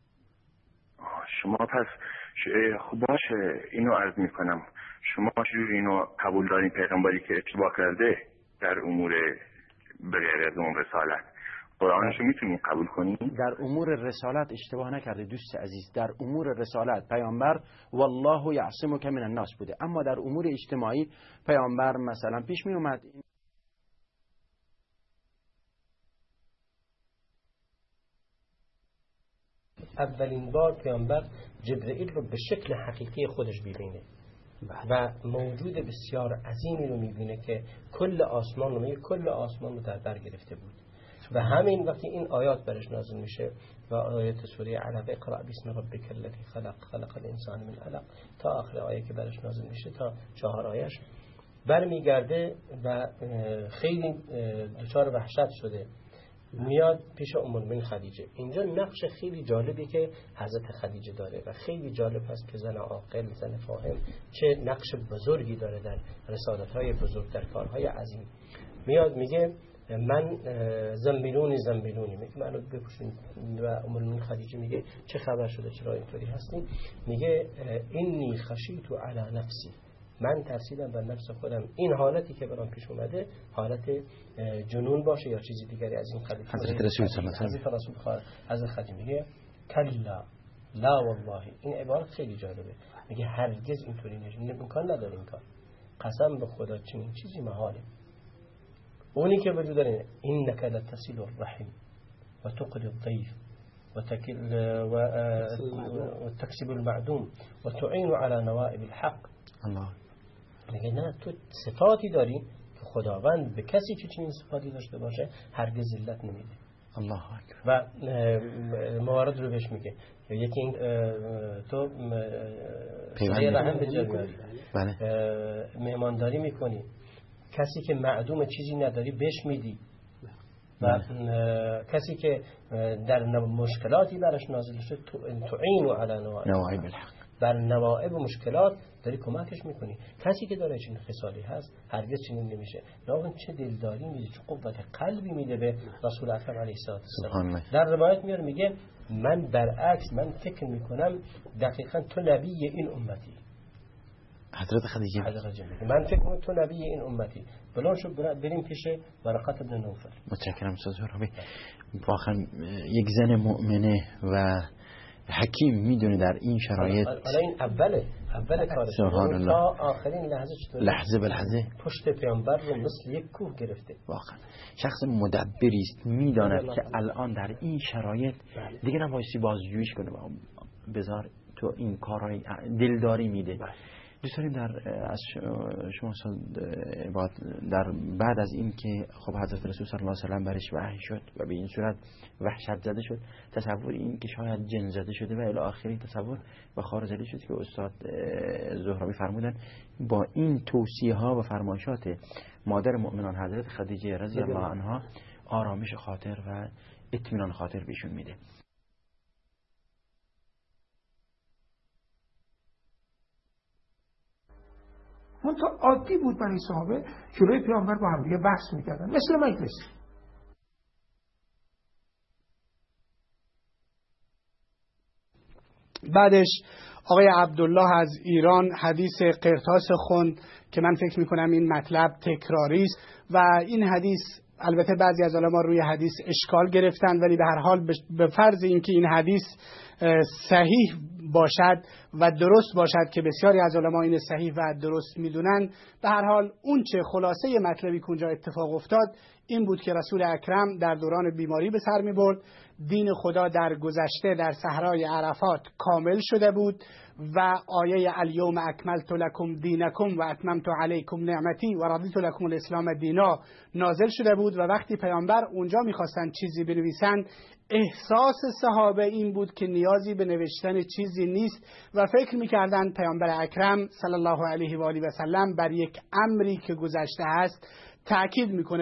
شما پس خب باشه اینو عرض میکنم، شما چجوری اینو قبول دارین پیغمبری که اشتباه کرده در امور بغیر از اون رسالت؟ قرآنشو میتونین قبول کنین؟ در امور رسالت اشتباه نکرده دوست عزیز، در امور رسالت پیامبر والله یعصمک من الناس بوده، اما در امور اجتماعی پیامبر مثلا پیش می اومد اولین بار پیامبر جبرئیل رو به شکل حقیقی خودش ببینه و موجود بسیار عظیمی رو میبینه که کل آسمان رو میبینه، کل آسمان رو در بر گرفته بود. و همین وقتی این آیات برش نازل میشه و آیات سوره علق اقرأ باسم ربک الذی خلق خلق الانسان من علق تا آخر آیه که برش نازل میشه تا چهار آیش برمیگرده و خیلی دچار وحشت شده، میاد پیش ام المؤمنین خدیجه. اینجا نقش خیلی جالبی که حضرت خدیجه داره و خیلی جالب هست که زن عاقل، زن فاهم چه نقش بزرگی داره در رسالت‌های بزرگ، در کارهای عظیم. میاد میگه من زنبیلونی زنبیلونی میگه منو بپوشین و ام المؤمنین خدیجه میگه چه خبر شده چرا اینطوری هستین؟ میگه اینی خشیت علی نفسی، من ترسیدم بر نفس خودم این حالتی که برام پیش اومده حالت جنون باشه یا چیزی دیگری از این قبیل. حضرت رسول صلی الله علیه و حضرت رسول خدا حضرت خدیجه میگه کلا لا والله، این عبارت خیلی جالبه، میگه هرگز اینطوری نشه، امکان نداره این کار، قسم به خدا چنین چیزی محاله. اونی که وجود داره اینک لتصل الرحم و تقری الضیف و تکسب المعدوم و تعین علی نوائب الحق. الله میگه نه، تو صفاتی داری که خداوند به کسی که چنین صفاتی داشته باشه هرگز ذلت نمیده. الله اکبر. و موارد رو بهش میگه، یکی این تو پیوند رحم به جا میاری، مهمانداری میکنی، کسی که معدوم چیزی نداری بهش میدی، و کسی که در مشکلاتی برش نازل شد تعین علی نوائب الحق، بر نوائب و مشکلات داری کمکش میکنی. کسی که داره چنین خصالی هست هرگز چنین نمیشه. ناگهان چه دلداری میده، چه قوت قلبی میده به رسول اکرم علیه السلام. در روایت میاره میگه من برعکس من فکر میکنم دقیقاً تو نبی این امتی. حضرت خدیجه من فکر میکنم تو نبی این امتی. بلان شو بریم پیش ورقه بن نوفل. متشکرم استاد ربی. واقعا یک زن مؤمنه و حکیم میدونه در این شرایط. حالا این اوله اول کارش تا آخرین لحظه چطور لحظه به لحظه پشت پیامبر رو مثل یک کوه گرفته. واقعا شخص مدبری است، میداند که الان در این شرایط دیگه نبایستی بازجویش کنه، بذار تو این کارهای دلداری میده. دوست داریم در از شما بعد در بعد از این که خب حضرت رسول صلی الله علیه و سلم برش وحی شد و به این صورت وحشت زده شد، تصور این که شاید جن زده شده و الی آخری تصور و خارزلی شد که استاد زهراوی فرمودن، با این توصیه ها و فرمایشات مادر مؤمنان حضرت خدیجه رضی الله عنها آرامش خاطر و اطمینان خاطر بهشون میده. اون تا عادی بود برای صحابه جلوی پیامبر با هم دیگه بحث میکردن مثل مجلس. بعدش آقای عبدالله از ایران حدیث قرطاس خوند که من فکر میکنم این مطلب تکراری است و این حدیث البته بعضی از علما روی حدیث اشکال گرفتن، ولی به هر حال به فرض اینکه این حدیث صحیح باشد و درست باشد که بسیاری از علما این صحیح و درست میدونن، به هر حال اون چه خلاصه مطلبی که اونجا اتفاق افتاد این بود که رسول اکرم در دوران بیماری به سر میبرد، دین خدا در گذشته در صحرای عرفات کامل شده بود و آیه الیوم اکملت لکم دینکم و اتممت علیکم نعمتی و رضیت لکم الاسلام دینا نازل شده بود و وقتی پیامبر اونجا میخواستن چیزی بنویسن احساس صحابه این بود که نیازی به نوشتن چیزی نیست و فکر میکردن پیامبر اکرم صلی الله علیه و آله و سلم بر یک امری که گذشته است تأکید میکنه.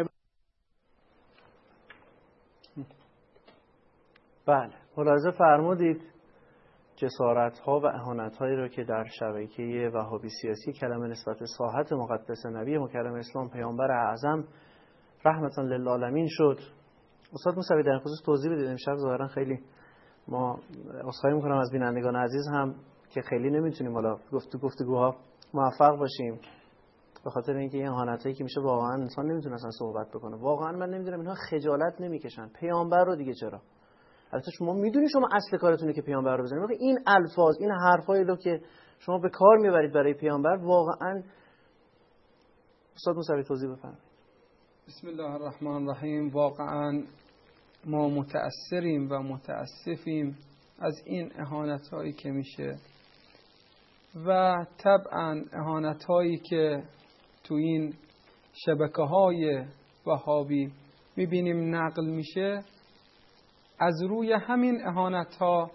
بله، ملاحظه فرمودید جسارت ها و اهانت هایی را که در شبکه وهابی سیاسی کلمه نسبت ساحت مقدس نبی مکرم اسلام پیامبر اعظم رحمتا للعالمین شد. استاد موسوی در این خصوص توضیح بدید. امشب ظاهرا خیلی ما عذرخواهی میکنم از بینندگان عزیز هم که خیلی نمیتونیم حالا گفتگو گفتگوها موفق باشیم به خاطر اینکه این اهانتایی که میشه واقعا انسان نمیتونه اصلا صحبت بکنه. واقعا من نمیدونم اینها خجالت نمیکشن پیامبر رو دیگه چرا؟ البته شما میدونید شما اصل کارتونه که پیامبر رو بزنید، این الفاظ این حرفایی رو که شما به کار میبرید برای پیامبر واقعا استاد موسوی توضیح بفرمایید. بسم الله الرحمن الرحیم. واقعا ما متأثریم و متاسفیم از این اهانت هایی که میشه و طبعا اهانت هایی که تو این شبکه های وهابی میبینیم نقل میشه. از روی همین اهانت ها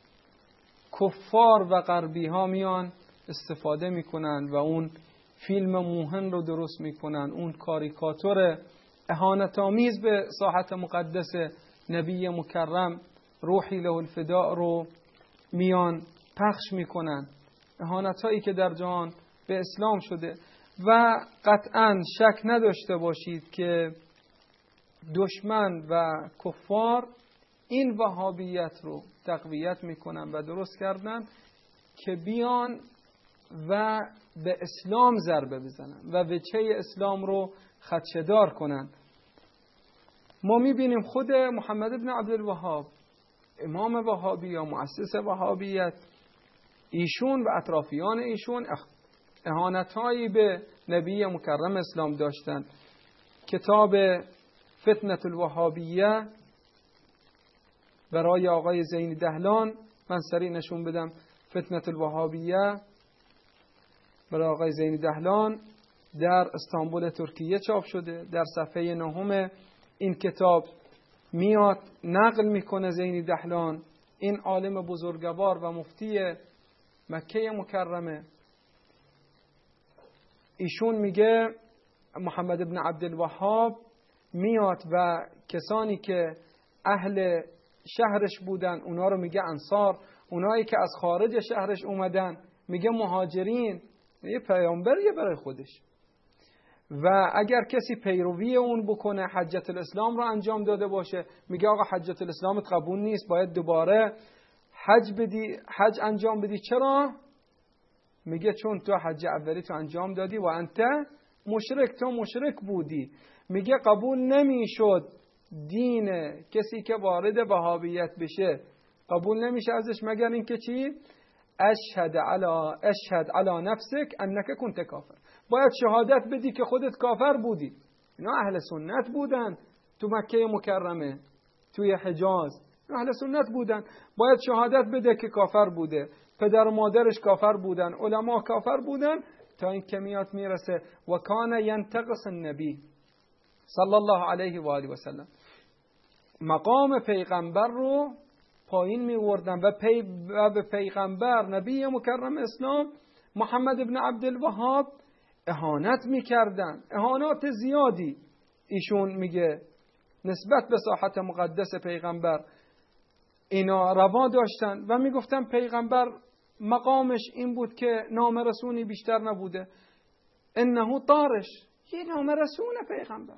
کفار و غربی ها میان استفاده میکنن و اون فیلم موهن رو درست میکنن، اون کاریکاتور اهانت آمیز به ساحت مقدس نبی مکرم روحی له الفداء رو میان پخش میکنن، اهانت هایی که در جهان به اسلام شده. و قطعا شک نداشته باشید که دشمن و کفار این وهابیت رو تقویت میکنن و درست کردن که بیان و به اسلام ضربه بزنن و وجهه اسلام رو خدشه‌دار کنن. ما میبینیم خود محمد ابن عبدالوهاب امام وهابی یا مؤسس وهابیت، ایشون و اطرافیان ایشون اهانت‌هایی به نبی مکرم اسلام داشتند. کتاب فتنة الوهابیه برای آقای زین دهلان، من سریع نشون بدم. فتنة الوهابیه برای آقای زین دهلان در استانبول ترکیه چاپ شده. در صفحه نهم این کتاب میاد نقل میکنه زین دهلان، این عالم بزرگوار و مفتی مکه مکرمه، ایشون میگه محمد ابن عبدالوهاب میاد و کسانی که اهل شهرش بودن اونا رو میگه انصار، اونایی که از خارج شهرش اومدن میگه مهاجرین. یه پیامبریه برای خودش و اگر کسی پیروی اون بکنه، حجت الاسلام رو انجام داده باشه، میگه آقا حجت الاسلامت قبول نیست، باید دوباره حج بدی، حج انجام بدی. چرا؟ میگه چون تو حج اولی تو انجام دادی و انت مشرک، تو مشرک بودی. میگه قبول نمیشد دین کسی که وارد وهابیت بشه قبول نمیشه ازش مگر اینکه چی؟ اشهد علی اشهد علی نفسک انک کنت کافر، باید شهادت بدی که خودت کافر بودی. اینا اهل سنت بودن تو مکه مکرمه، توی حجاز اینا اهل سنت بودن، باید شهادت بده که کافر بوده، پدر و مادرش کافر بودن، علما کافر بودن، تا این کمیات میرسه و کان ینتقص النبی صلی الله علیه و آله و سلم، مقام پیغمبر رو پایین میوردن و, پی و به پیغمبر نبی مکرم اسلام محمد ابن عبدالوهاب اهانت میکردن، اهانات زیادی. ایشون میگه نسبت به ساحت مقدس پیغمبر اینا روا داشتن و میگفتن پیغمبر مقامش این بود که نامرسونی بیشتر نبوده، انه طارش، یه نامرسون پیغمبر.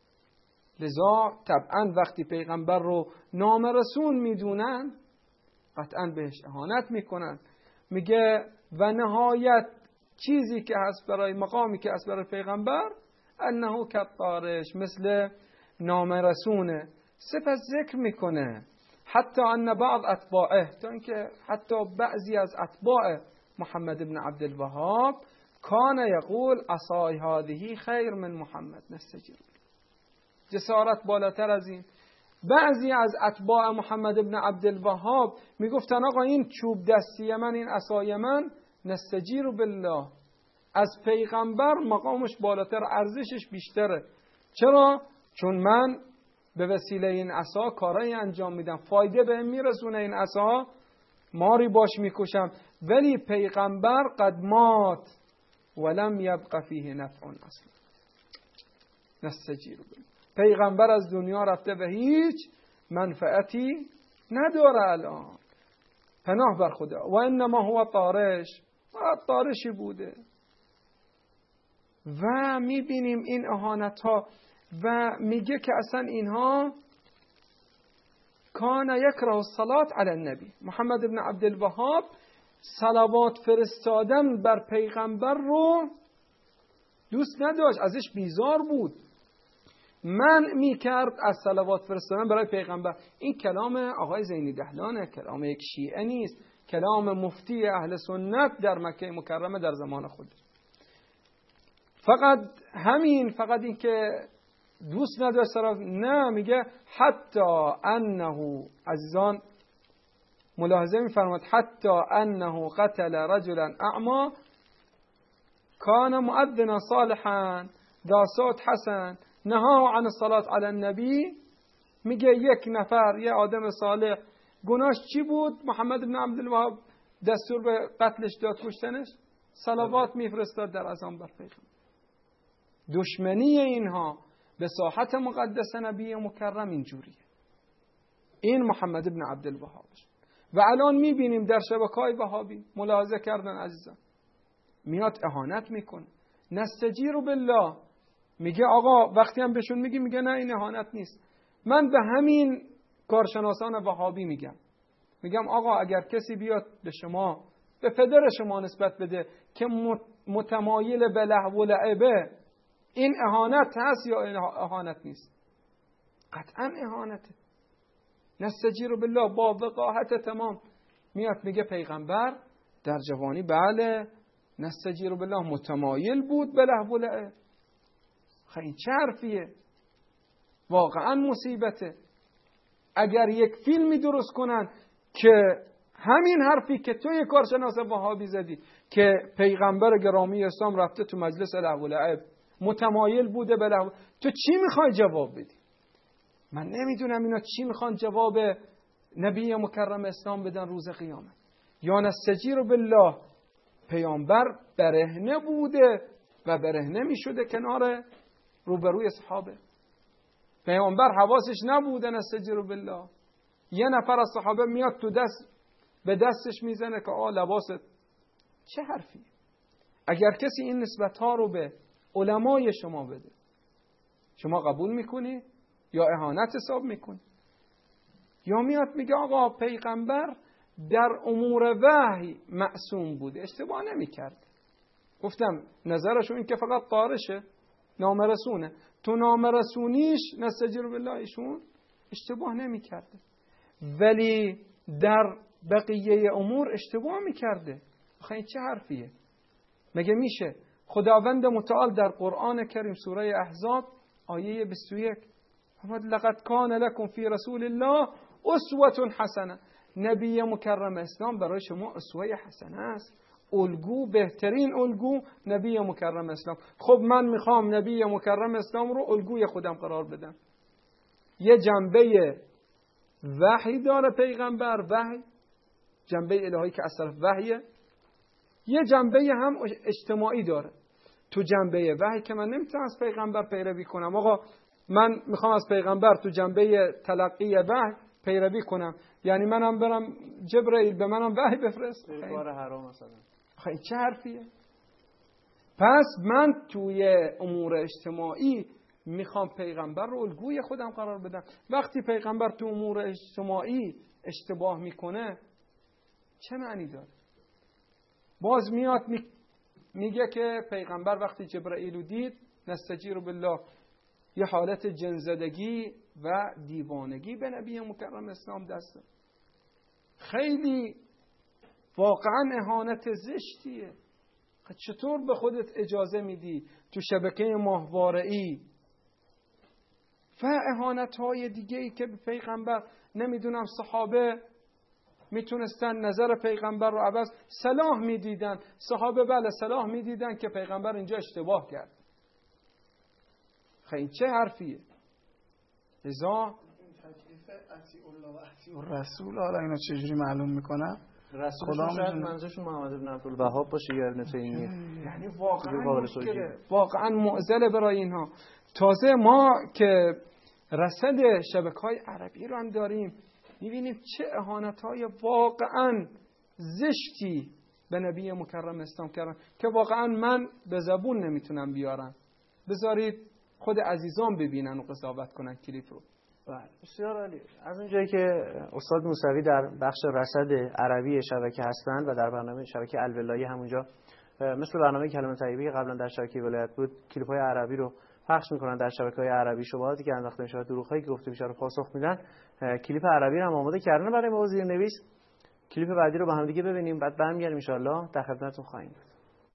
لذا طبعا وقتی پیغمبر رو نامرسون میدونن قطعا بهش اهانت میکنن. میگه و نهایت چیزی که هست برای مقامی که هست برای پیغمبر انه کطارش، مثل نامرسونه. سپس ذکر میکنه حتی ان بعض اتباعه، تا اینکه حتی بعضی از اتباع محمد ابن عبدالوهاب کان یقول عصای هذه خیر من محمد نستجیر. جسارت بالاتر از این، بعضی از اتباع محمد ابن عبدالوهاب میگفتن آقا این چوب دستی من، این عصای من، نستجیر بالله، از پیغمبر مقامش بالاتر، ارزشش بیشتره. چرا؟ چون من به وسیله این عصا کارایی انجام میدم، فایده بهم میرسونه این عصا، ماری باش میکشم، ولی پیغمبر قد مات ولم یبق فیه نفع اصلا نستجیر بالله. پیغمبر از دنیا رفته و هیچ منفعتی نداره الان، پناه بر خدا. و انما هو طارش، طارشی بوده. و میبینیم این اهانت ها و میگه که اصلا اینها کان یکره الصلاة علی النبی. محمد ابن عبدالوهاب صلوات فرستادن بر پیغمبر رو دوست نداشت، ازش بیزار بود، منع میکرد از صلوات فرستادن برای پیغمبر. این کلام آقای زینی دهلانه، کلام یک شیعه نیست، کلام مفتی اهل سنت در مکه مکرمه در زمان خود. فقط همین، فقط این که دوست نداشت صرف، نه، میگه حتی انه، عزیزان ملاحظه میفرماد، حتی انه قتل رجلا اعما کان مؤذنا صالحا ذا صوت حسن نهاه عن الصلاة علی النبی. میگه یک نفر، یه آدم صالح، گناهش چی بود؟ محمد بن عبدالوهاب دستور به قتلش داد، کشتنش، صلوات میفرستاد در اذان بر پیغمبر. دشمنی اینها به ساحت مقدس نبی مکرم اینجوریه. این محمد بن عبدالوهاب. و الان میبینیم در شبکه‌های وهابی، ملاحظه کردن عزیزان، میاد اهانت میکنه. نستجیر بالله، میگه آقا وقتی هم بهشون میگی میگه نه این اهانت نیست. من به همین کارشناسان وهابی میگم میگم آقا اگر کسی بیاد به شما به پدر شما نسبت بده که متمایل به لهو و لعبه، این اهانت هست یا اهانت نیست؟ قطعا اهانته. نستجیر بالله با وقاحت تمام میاد میگه پیغمبر در جوانی بله نستجیر بالله متمایل بود به لهو و لعب. خیلی چه حرفیه؟ واقعا مصیبته. اگر یک فیلمی درست کنن که همین حرفی که تو یک کارشناس وهابی زدی که پیغمبر گرامی اسلام رفته تو مجلس لهو و لعب متمایل بوده به لهو، تو چی میخوای جواب بدی؟ من نمیدونم اینا چی میخوان جواب نبی مکرم اسلام بدن روز قیامت. یا نستجیر بالله پیامبر برهنه بوده و برهنه میشده کنار روبروی صحابه. پیامبر حواسش نبوده نستجیر بالله. یه نفر از صحابه میاد تو دست به دستش میزنه که آ لباست. چه حرفی؟ اگر کسی این نسبت ها رو به علمای شما بده شما قبول میکنی یا اهانت حساب میکنی؟ یا میاد میگه آقا پیغمبر در امور وحی معصوم بوده اشتباه نمیکرد. گفتم نظرشون این که فقط طارشه نامرسونه، تو نامرسونیش نستجیر بالله ایشون اشتباه نمیکرده ولی در بقیه امور اشتباه میکرده. آخه این چه حرفیه؟ مگه میشه؟ خداوند متعال در قرآن کریم سوره احزاب آیه بیست و یک فرمود لقد کان لکم فی رسول الله اسوة حسنه. نبی مکرم اسلام برای شما اسوه حسنه است، الگو، بهترین الگو نبی مکرم اسلام. خب من میخوام نبی مکرم اسلام رو الگوی خودم قرار بدم. یه جنبه وحی داره پیغمبر، وحی جنبه الهی که از طرف وحیه، یه جنبه هم اجتماعی داره. تو جنبه وحی که من نمیتونم از پیغمبر پیروی کنم، آقا من میخوام از پیغمبر تو جنبه تلقی وحی پیروی کنم، یعنی منم برم جبرئیل به منم وحی بفرست؟ کار حرام مثلا. خیلی چه حرفیه؟ پس من توی امور اجتماعی میخوام پیغمبر رو الگوی خودم قرار بدم. وقتی پیغمبر تو امور اجتماعی اشتباه میکنه چه معنی داره؟ باز میاد میگه که پیغمبر وقتی جبرئیل رو دید نستجیر بالله یه حالت جنزدگی و دیوانگی به نبی مکرم اسلام دست داد. خیلی واقعا اهانت زشتیه. چطور به خودت اجازه میدی تو شبکه ماهواره‌ای و اهانت های دیگه ای که به پیغمبر نمیدونم صحابه میتونستن نظر پیغمبر رو عوض صلاح میدیدن، صحابه بله صلاح میدیدن که پیغمبر اینجا اشتباه کرد. خیلی چه حرفیه؟ ازا رسول حالا اینا چجوری معلوم میکنن؟ رسولشون شاید منظورشون محمد بن عبدالوهاب باشه یا ابن تیمیه. یعنی واقعا مشکله، واقعا معضله برای اینها. تازه ما که رصد شبکه‌های عربی رو هم داریم میبینیم چه اهانت‌های واقعا زشتی به نبی مکرم اسلام کردن که واقعا من به زبون نمیتونم بیارم. بذارید خود عزیزان ببینن و قضاوت کنن کلیپ رو. بله بسیار عالی. از اونجایی که استاد موسوی در بخش رصد عربی شبکه هستند و در برنامه شبکه الولایه همونجا مثل برنامه کلمه طیبه قبلا در شبکه ولایت بود کلیپ‌های عربی رو پخش میکنن در شبکه‌های عربی، شبهاتی که انداخته میشه، دروغ‌هایی که گفته میشه رو پاسخ میدن. کلیپ عربی رو هم آماده کردن برای ما زیرنویس. کلیپ بعدی رو با هم دیگه ببینیم بعد برمیگردیم ان شاءالله در خدمتتون خواهیم بود.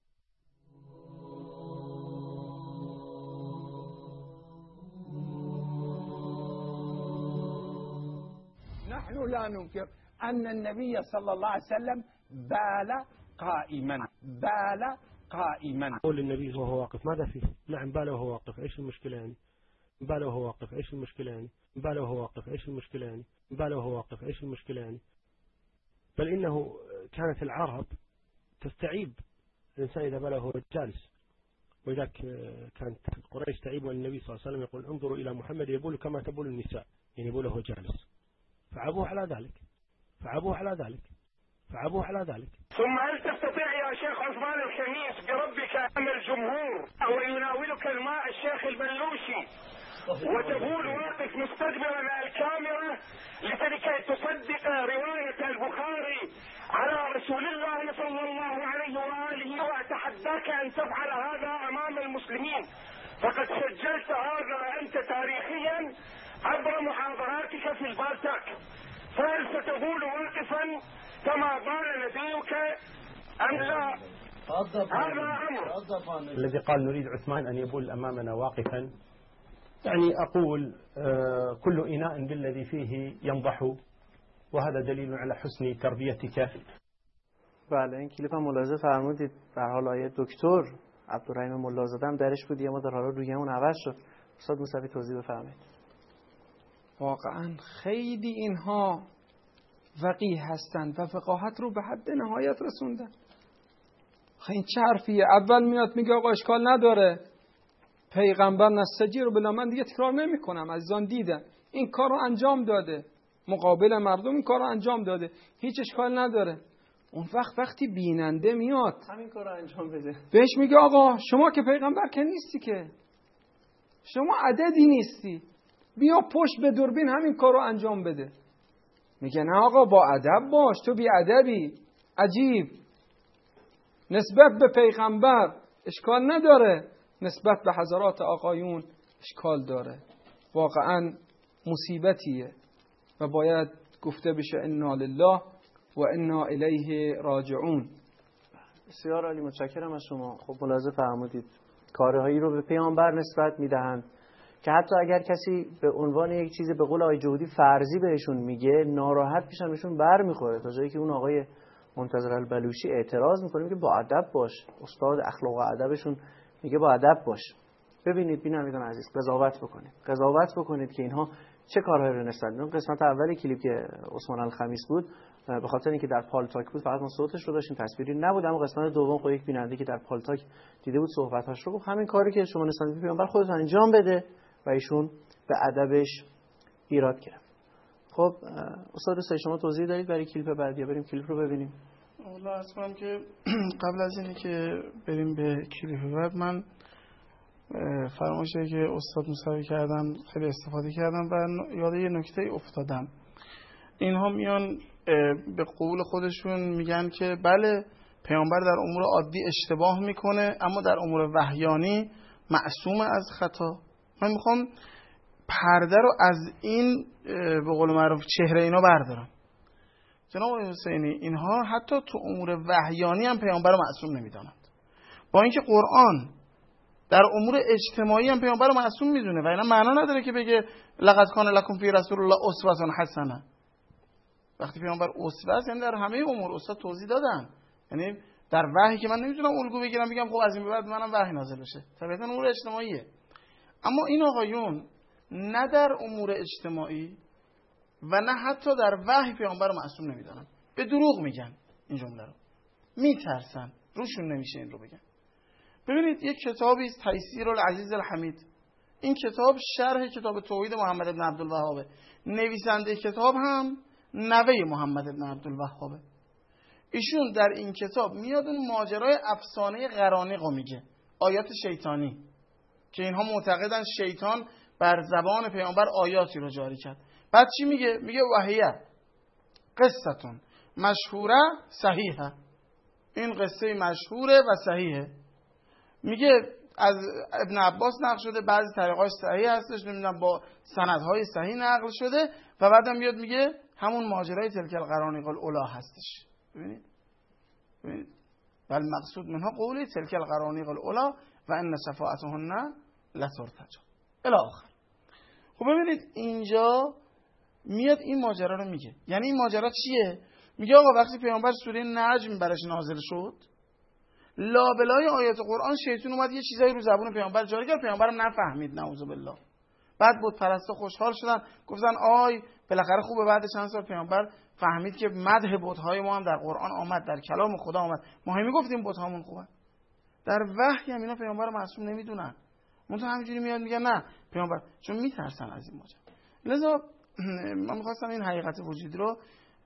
نحن لا ننكر أن النبي صلى الله عليه وسلم بال قائما بال قائما. قول النبي وهو واقف ماذا فيه؟ نعم بال وهو واقف، ايش المشكلة يعني؟ بال وهو واقف ايش المشكلة يعني؟ بال وهو واقف ايش المشكلة يعني؟ بال وهو واقف ايش المشكلة يعني؟ بل إنه كانت العرب تستعيب الإنسان إذا بال وهو جالس، ولذلك كانت قريش تعيب والنبي صلى الله عليه وسلم يقول انظروا إلى محمد يبول كما تبول النساء، يعني يبول وهو جالس. فعبوه على ذلك فعبوه على ذلك فعبوه على ذلك ثم هل تستطيع يا شيخ عثمان الخميس بربك أمل الجمهور ويناولك الماء الشيخ البلوشي وتقول واقف مستقبلا الكاميرا لكي تصدق رواية البخاري على رسول الله صلى الله عليه وآله، وأتحداك أن تفعل هذا أمام المسلمين، فقد سجلت هذا أنت تاريخيا عبر محاضراتك في البالتاك، فهل ستقول واقفا كما قال نبيك أم لا؟ هذا أمر. الذي قال نريد عثمان أن يبول أمامنا واقفا، يعني أقول آه كل إناء بالذي فيه ينضح، وهذا دلیل على حسن تربیتك. بله این کلیپ هم ملاحظه فرمودید. به حال آیه دکتر عبدالرحیم ملازاده هم درش بود، یه مقدار حالا رویمون عوض شد. استاد موسوی توضیح بفرمایید. واقعا خیلی اینها وقیح هستند و فقاهت رو به حد نهایت رسوندن. خیلی چه حرفیه؟ اول میاد میگه آقا اشکال نداره، پیغمبر نسجی رو بلا، من دیگه تکرار نمی کنم، عزیزان دیدن این کار رو انجام داده، مقابل مردم این کار رو انجام داده، هیچ اشکال نداره. اون وقت وقتی بیننده میاد همین کار رو انجام بده، بهش میگه آقا شما که پیغمبر که نیستی، که شما عددی نیستی، بیا پشت به دوربین همین کار رو انجام بده. میگه نه آقا با ادب باش، تو بی ادبی، عجیب، نسبت به پیغمبر اشکال نداره، نسبت به حضرات آقایون اشکال داره. واقعا مصیبتیه و باید گفته بشه انا لله و انا الیه راجعون. بسیار عالی، متشکرم از شما. خب ملاحظه فرمودید کارهایی رو به پیامبر نسبت میدهند که حتی اگر کسی به عنوان یک چیزی به قول آقای جهودی فرضی بهشون میگه، ناراحت میشن، بهشون بر میخوره، تا جایی که اون آقای منتظر البلوشی اعتراض میکنه، میگه با ادب باش، استاد اخلاق و ادبشون میگه با ادب باش. ببینید بینندگان عزیز، قضاوت بکنید قضاوت بکنید که اینها چه کارهایی رو نسبت میدن. قسمت اولی کلیپ که عثمان الخمیس بود، به خاطر اینکه در پالتاک بود فقط ما صوتش رو داشتیم، تصویری نبود، اما قسمت دوم خود یک بیننده که در پالتاک دیده بود صحبتاش رو گفت همین کاری که شما نسبت به پیامبر خودتون انجام بده، و ایشون به ادبش ایراد گرفت. خب استاد دوستای شما توضیح دارید برای کلیپ بعدی؟ بریم کلیپ رو ببینیم. والله اصلا که قبل از اینی که بریم به کلیپ بعد، من فرمایشی که استاد موسوی کردن خیلی استفاده کردم و یاد یه نکته افتادم. اینها میان به قول خودشون میگن که بله پیامبر در امور عادی اشتباه میکنه، اما در امور وحیانی معصوم از خطا. من میخوام پرده رو از این به قول معروف چهره اینا بردارم. جناب آقای حسینی، اینها حتی تو امور وحیانی هم پیامبر رو معصوم نمیدانند، با اینکه قرآن در امور اجتماعی هم پیامبر رو معصوم میدونه و اینا معنا نداره که بگه لقد کان لکم فی رسول الله اسوه حسنه. وقتی پیامبر اسوه است یعنی در همه امور. استاد توضیح دادن، یعنی در وحی که من نمیتونم الگو بگیرم بگم خب از این به بعد منم وحی نازل بشه، طبیعتا امور اجتماعیه. اما این آقایون نه در امور اجتماعی و نه حتی در وحی پیامبر رو معصوم نمیدانن، به دروغ میگن این جمله رو، میترسن، روشون نمیشه این رو بگن. ببینید یک کتابی است تیسیر العزیز الحمید، این کتاب شرح کتاب توحید محمد بن عبدالوهابه، نویسنده کتاب هم نوه محمد بن عبدالوهابه. ایشون در این کتاب میاد اون ماجرای افسانه قرانیق رو میگه، آیات شیطانی که اینها معتقدن شیطان بر زبان پیامبر آیاتی رو جاری کرد. بعد چی میگه؟ میگه وحیه قصتون مشهوره صحیحه، این قصه مشهوره و صحیحه. میگه از ابن عباس نقل شده، بعضی طریقاش صحیح هستش، نمیدونم با سندهای صحیح نقل شده، و بعدم میاد میگه همون ماجرای تلک القرانیق الاولی هستش. ببینید ببینید بل مقصود منها قولی تلک القرانیق الاولی و ان شفاعتهن لترتجى الی آخر. خب ببینید اینجا میاد این ماجرا رو میگه. یعنی این ماجرا چیه؟ میگه آقا وقتی پیامبر سوره نجم برش نازل شد، لابلای آیات قرآن شیطان اومد یه چیزایی رو زبون پیامبر جاری کرد، پیامبرم نفهمید، نعوذ بالله. بعد بود پرستا خوشحال شدن، گفتن آی بالاخره خوبه بعد چند سال پیامبر فهمید که مدح بت‌های ما هم در قرآن آمد، در کلام خدا آمد، ما هم میگفتیم بت‌هامون خوبه. در وحی هم اینا پیامبر معصوم نمیدونن، منتها همینجوری میاد میگن نه پیامبر، چون میترسن از این ماجرا. لذا من میخواستم این حقیقت وجود رو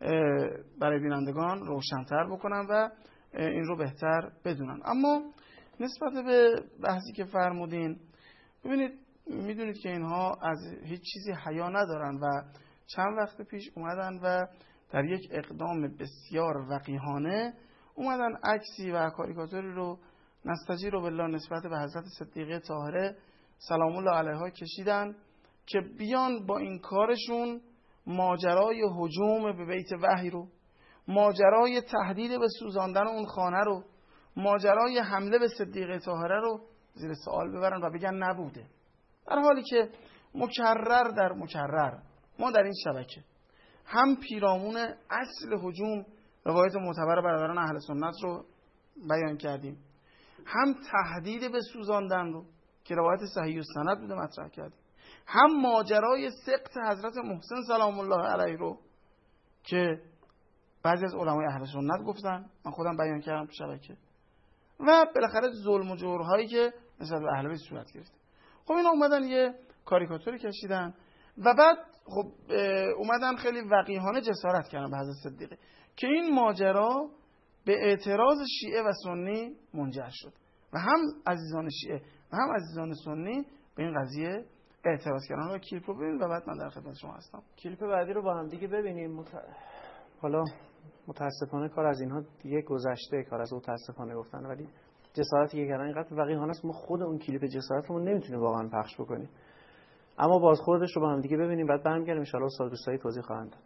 برای بینندگان روشن‌تر بکنم و این رو بهتر بدونن. اما نسبت به بحثی که فرمودین، ببینید میدونید که اینها از هیچ چیزی حیا ندارن و چند وقت پیش اومدن و در یک اقدام بسیار وقیحانه اومدن عکسی و کاریکاتوری رو نستجیر بالله نسبت به حضرت صدیقه طاهره سلام الله علیها کشیدن که بیان با این کارشون ماجرای هجوم به بیت وحی رو، ماجرای تهدید به سوزاندن اون خانه رو، ماجرای حمله به صدیقه طاهره رو زیر سوال ببرن و بگن نبوده. در حالی که مکرر در مکرر ما در این شبکه هم پیرامون اصل هجوم روایت معتبر برادران اهل سنت رو بیان کردیم، هم تهدید به سوزاندن رو که روایت صحیح السند بوده مطرح کردیم، هم ماجرای سقط حضرت محسن سلام الله علیه رو که بعضی از علمای اهل سنت گفتن، من خودم بیان کردم تو شبکه، و بالاخره ظلم و جورهایی که نسبت به اهل بیت صورت گرفته. خب اینا اومدن یه کاریکاتوری کشیدن و بعد خب اومدن خیلی وقیحانه جسارت کردن به حضرت صدیقه که این ماجرا به اعتراض شیعه و سنی منجر شد و هم عزیزان شیعه و هم عزیزان سنی به این قضیه اعتراض کردن. و کلیپ رو ببینید و بعد من در خدمت شما هستم. کلیپ بعدی رو با هم دیگه ببینیم. مت... حالا متاسفانه کار از اینها دیگه گذشته، کار از متاسفانه گفتن، ولی جسارتی که کردن اینقدر وقیحانه است ما خود اون کلیپ جسارتمون نمیتونیم واقعا پخش بکنیم. اما بازخوردش رو با هم دیگه ببینیم بعد برمیگردیم ان شاء الله استاد دوستایی توضیح خواهند داد.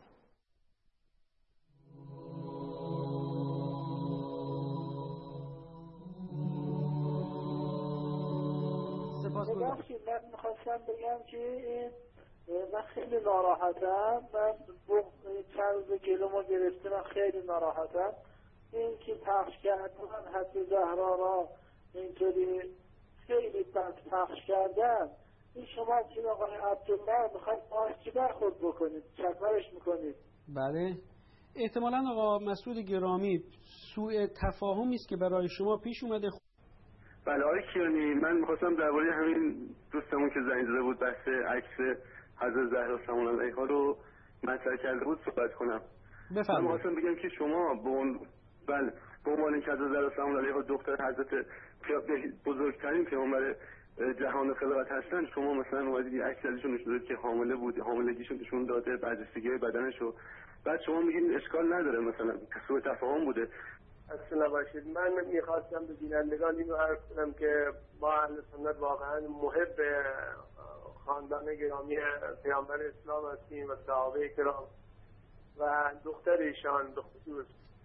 ببخشید من میخواستم بگم که این من خیلی ناراحتم، من چند روز گلومو گرفته، من خیلی ناراحتم. این که پخش کردن حتی زهرا را اینطوری خیلی بد پخش کردن، این شما که آقای عبدالله میخواید باش چی برخورد بکنید، چکارش میکنید؟ بله احتمالا آقا مسعود گرامی سوء تفاهمی است که برای شما پیش اومده. بله آقای کیانی، من میخواستم درباره همین دوستمون که زنگ زده بود بحث عکس حضرت زهرا سلام الله علیها رو مطرح کرده بود صحبت کنم. بفرمایید. من میخواستم بگم که شما به اون بله به عنوان اینکه حضرت زهرا سلام الله علیها دختر حضرت بزرگترین پیامبر جهان خلقت هستن، شما مثلا اومدید یه عکس ازشون نشون دادید که حامله بود، حاملگیشون نشون داده، برجستگی بدنشو، بعد شما میگید اشکال نداره، مثلا سوء تفاهم بوده. اصلا باشید من میخواستم به بینندگان اینو عرض کنم که ما اهل سنت واقعا محب خاندان گرامی پیامبر اسلام هستیم و صحابه کرام و دختر ایشان دختر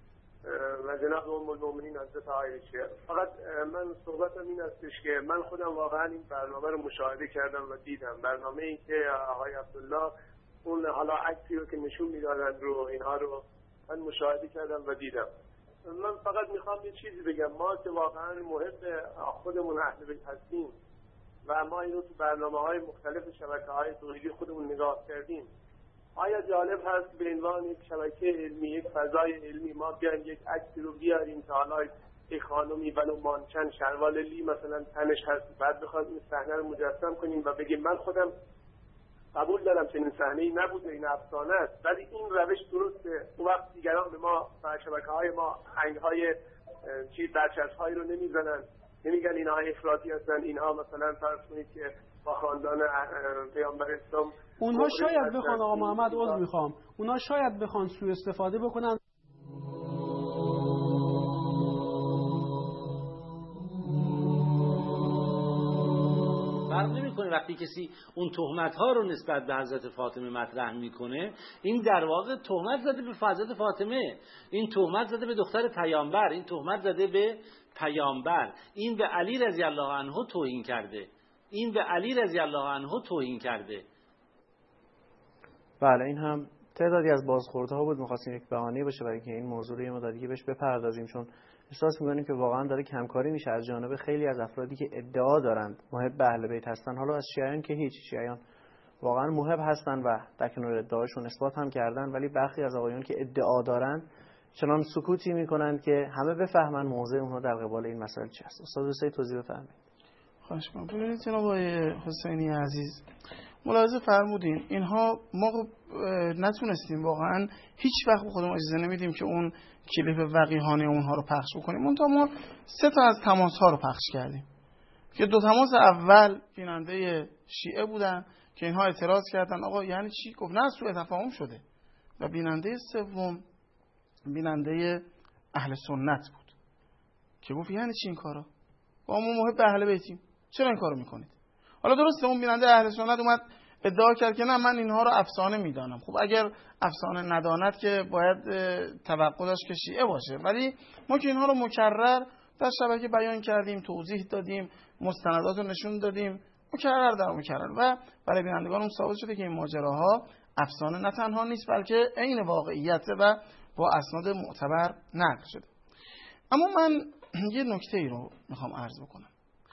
و جناب ام المؤمنین حضرت عایشه. فقط من صحبتم این هستش که من خودم واقعا این برنامه رو مشاهده کردم و دیدم، برنامه ای که آقای عبدالله اون حالا عکسی رو که نشون میدادن رو اینها رو من مشاهده کردم و دیدم. من فقط میخوام یه چیزی بگم، ما که واقعا محب خودمون اهل بیت هستیم و ما اینو تو برنامه‌های مختلف شبکه‌های تولیدی خودمون نگاه کردیم، آیا جالب هست به عنوان یک شبکه علمی، یک فضای علمی ما بیان یک عکسی رو بیاریم که حالا یک خانمی ولو مانچن شلوار لی مثلا تنش هست، بعد بخوایم این صحنه رو مجسم کنیم و بگیم من خودم قبول دارم چنین صحنه‌ای نبوده، این افسانه است، ولی این روش درسته. اون وقت دیگران به ما و شبکه‌های ما آهنگ‌های چی برچسب‌هایی رو نمیزنن، نمیگن اینها افراطی هستن، اینها مثلا فرض کنید که با خاندان پیامبر اسلام اونها شاید بخوان آقا محمد عذر میخوام اونها شاید بخوان سوء استفاده بکنن. فرق نمی‌کنه وقتی کسی اون تهمت ها رو نسبت به حضرت فاطمه مطرح میکنه، این در واقع تهمت زده به حضرت فاطمه، این تهمت زده به دختر پیامبر، این تهمت زده به پیامبر، این به علی رضی الله عنه توهین کرده، این به علی رضی الله عنه توهین کرده. بله این هم تعدادی از بازخوردها بود، می‌خواستیم یک بهانه باشه برای اینکه این موضوع رو یه مقدار دیگه بهش بپردازیم، چون احساس می‌کنیم که واقعا داره کمکاری میشه از جانب خیلی از افرادی که ادعا دارند محب اهل بیت هستن. حالا از شیعیان که هیچ، شیعیان واقعا محب هستن و در کنار ادعاشون اثبات هم کردن، ولی برخی از آقایون که ادعا دارن چنان سکوتی میکنند که همه بفهمن موضع اونها در قبال این مسائل چی است. استاد دوستای توضیح بفرمایید. خواهش می‌کنم. ببینید جناب آقای حسینی عزیز، ملاحظه فرمودین اینها ما نتونستیم واقعا هیچ وقت به خودمون اجازه نمیدیم که اون کلیپ وقیحانه اونها رو پخش بکنیم. اون تا ما سه تا از تماس ها رو پخش کردیم که دو تماس اول بیننده شیعه بودن که اینها اعتراض کردن آقا یعنی چی؟ گفت نه سوء تفاهم شده. و بیننده سوم بیننده اهل سنت بود که گفت یعنی چی این کارا؟ با ما محب اهل بیتیم چرا این کارو میکنید؟ حالا درسته اون بیننده اهل سنت اومد ادعا کرد که نه من اینها رو افسانه میدانم. خب اگر افسانه نداند که باید توقع داشت که شیعه باشه، ولی ما که اینها رو مکرر در شبکه بیان کردیم، توضیح دادیم، مستندات رو نشون دادیم، مکرر در مکرر، و برای بینندگانم ثابت شده که این ماجراها افسانه نه تنها نیست بلکه عین واقعیت و با اسناد معتبر نقل شده. اما من یه نکته ای رو میخوام عرض بکنم.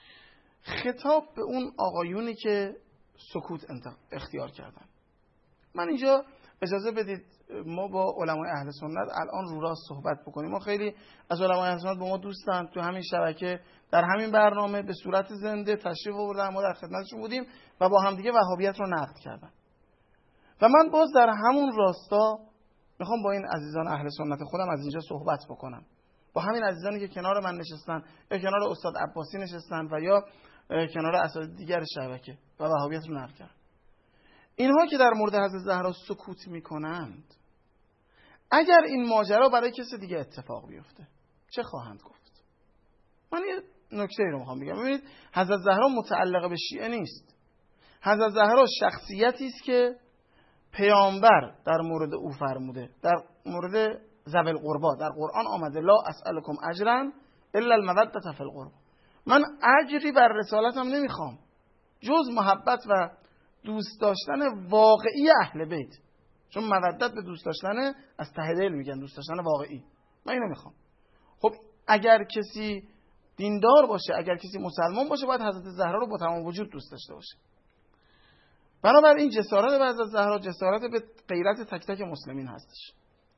خطاب به اون آقایونی که سکوت اختیار کردن. من اینجا اجازه بدید ما با علمای اهل سنت الان رو راست صحبت بکنیم. ما خیلی از علمای اهل سنت با ما دوستن، تو همین شبکه در همین برنامه به صورت زنده تشریف آوردن، ما در خدمتشون بودیم و با همدیگه وهابیت رو نقد کردن. و من باز در همون راستا میخوام با این عزیزان اهل سنت خودم از اینجا صحبت بکنم، با همین عزیزانی که کنار من نشستن یا کنار استاد عباسی نشستن و یا کنار اساتید دیگر شبکه و وهابیت رو نقد کردن. اینها که در مورد حضرت زهرا سکوت میکنند، اگر این ماجرا برای کسی دیگه اتفاق بیفته چه خواهند گفت؟ من یه نکته رو میخوام بگم. ببینید حضرت زهرا متعلق به شیعه نیست. حضرت زهرا شخصیتی است که پیامبر در مورد او فرموده، در مورد ذوی القربا در قرآن آمده لا اسألکم اجرا الا المودة فی القربا. من اجری بر رسالتم نمیخوام جز محبت و دوست داشتن واقعی اهل بیت، چون مودت به دوست داشتن از ته دل میگن، دوست داشتن واقعی. من اینو میخوام. خب اگر کسی دیندار باشه، اگر کسی مسلمان باشه، باید حضرت زهرا رو با تمام وجود دوست داشته باشه. بنابراین جسارت به حضرت زهرا جسارت به غیرت تک تک مسلمین هستش.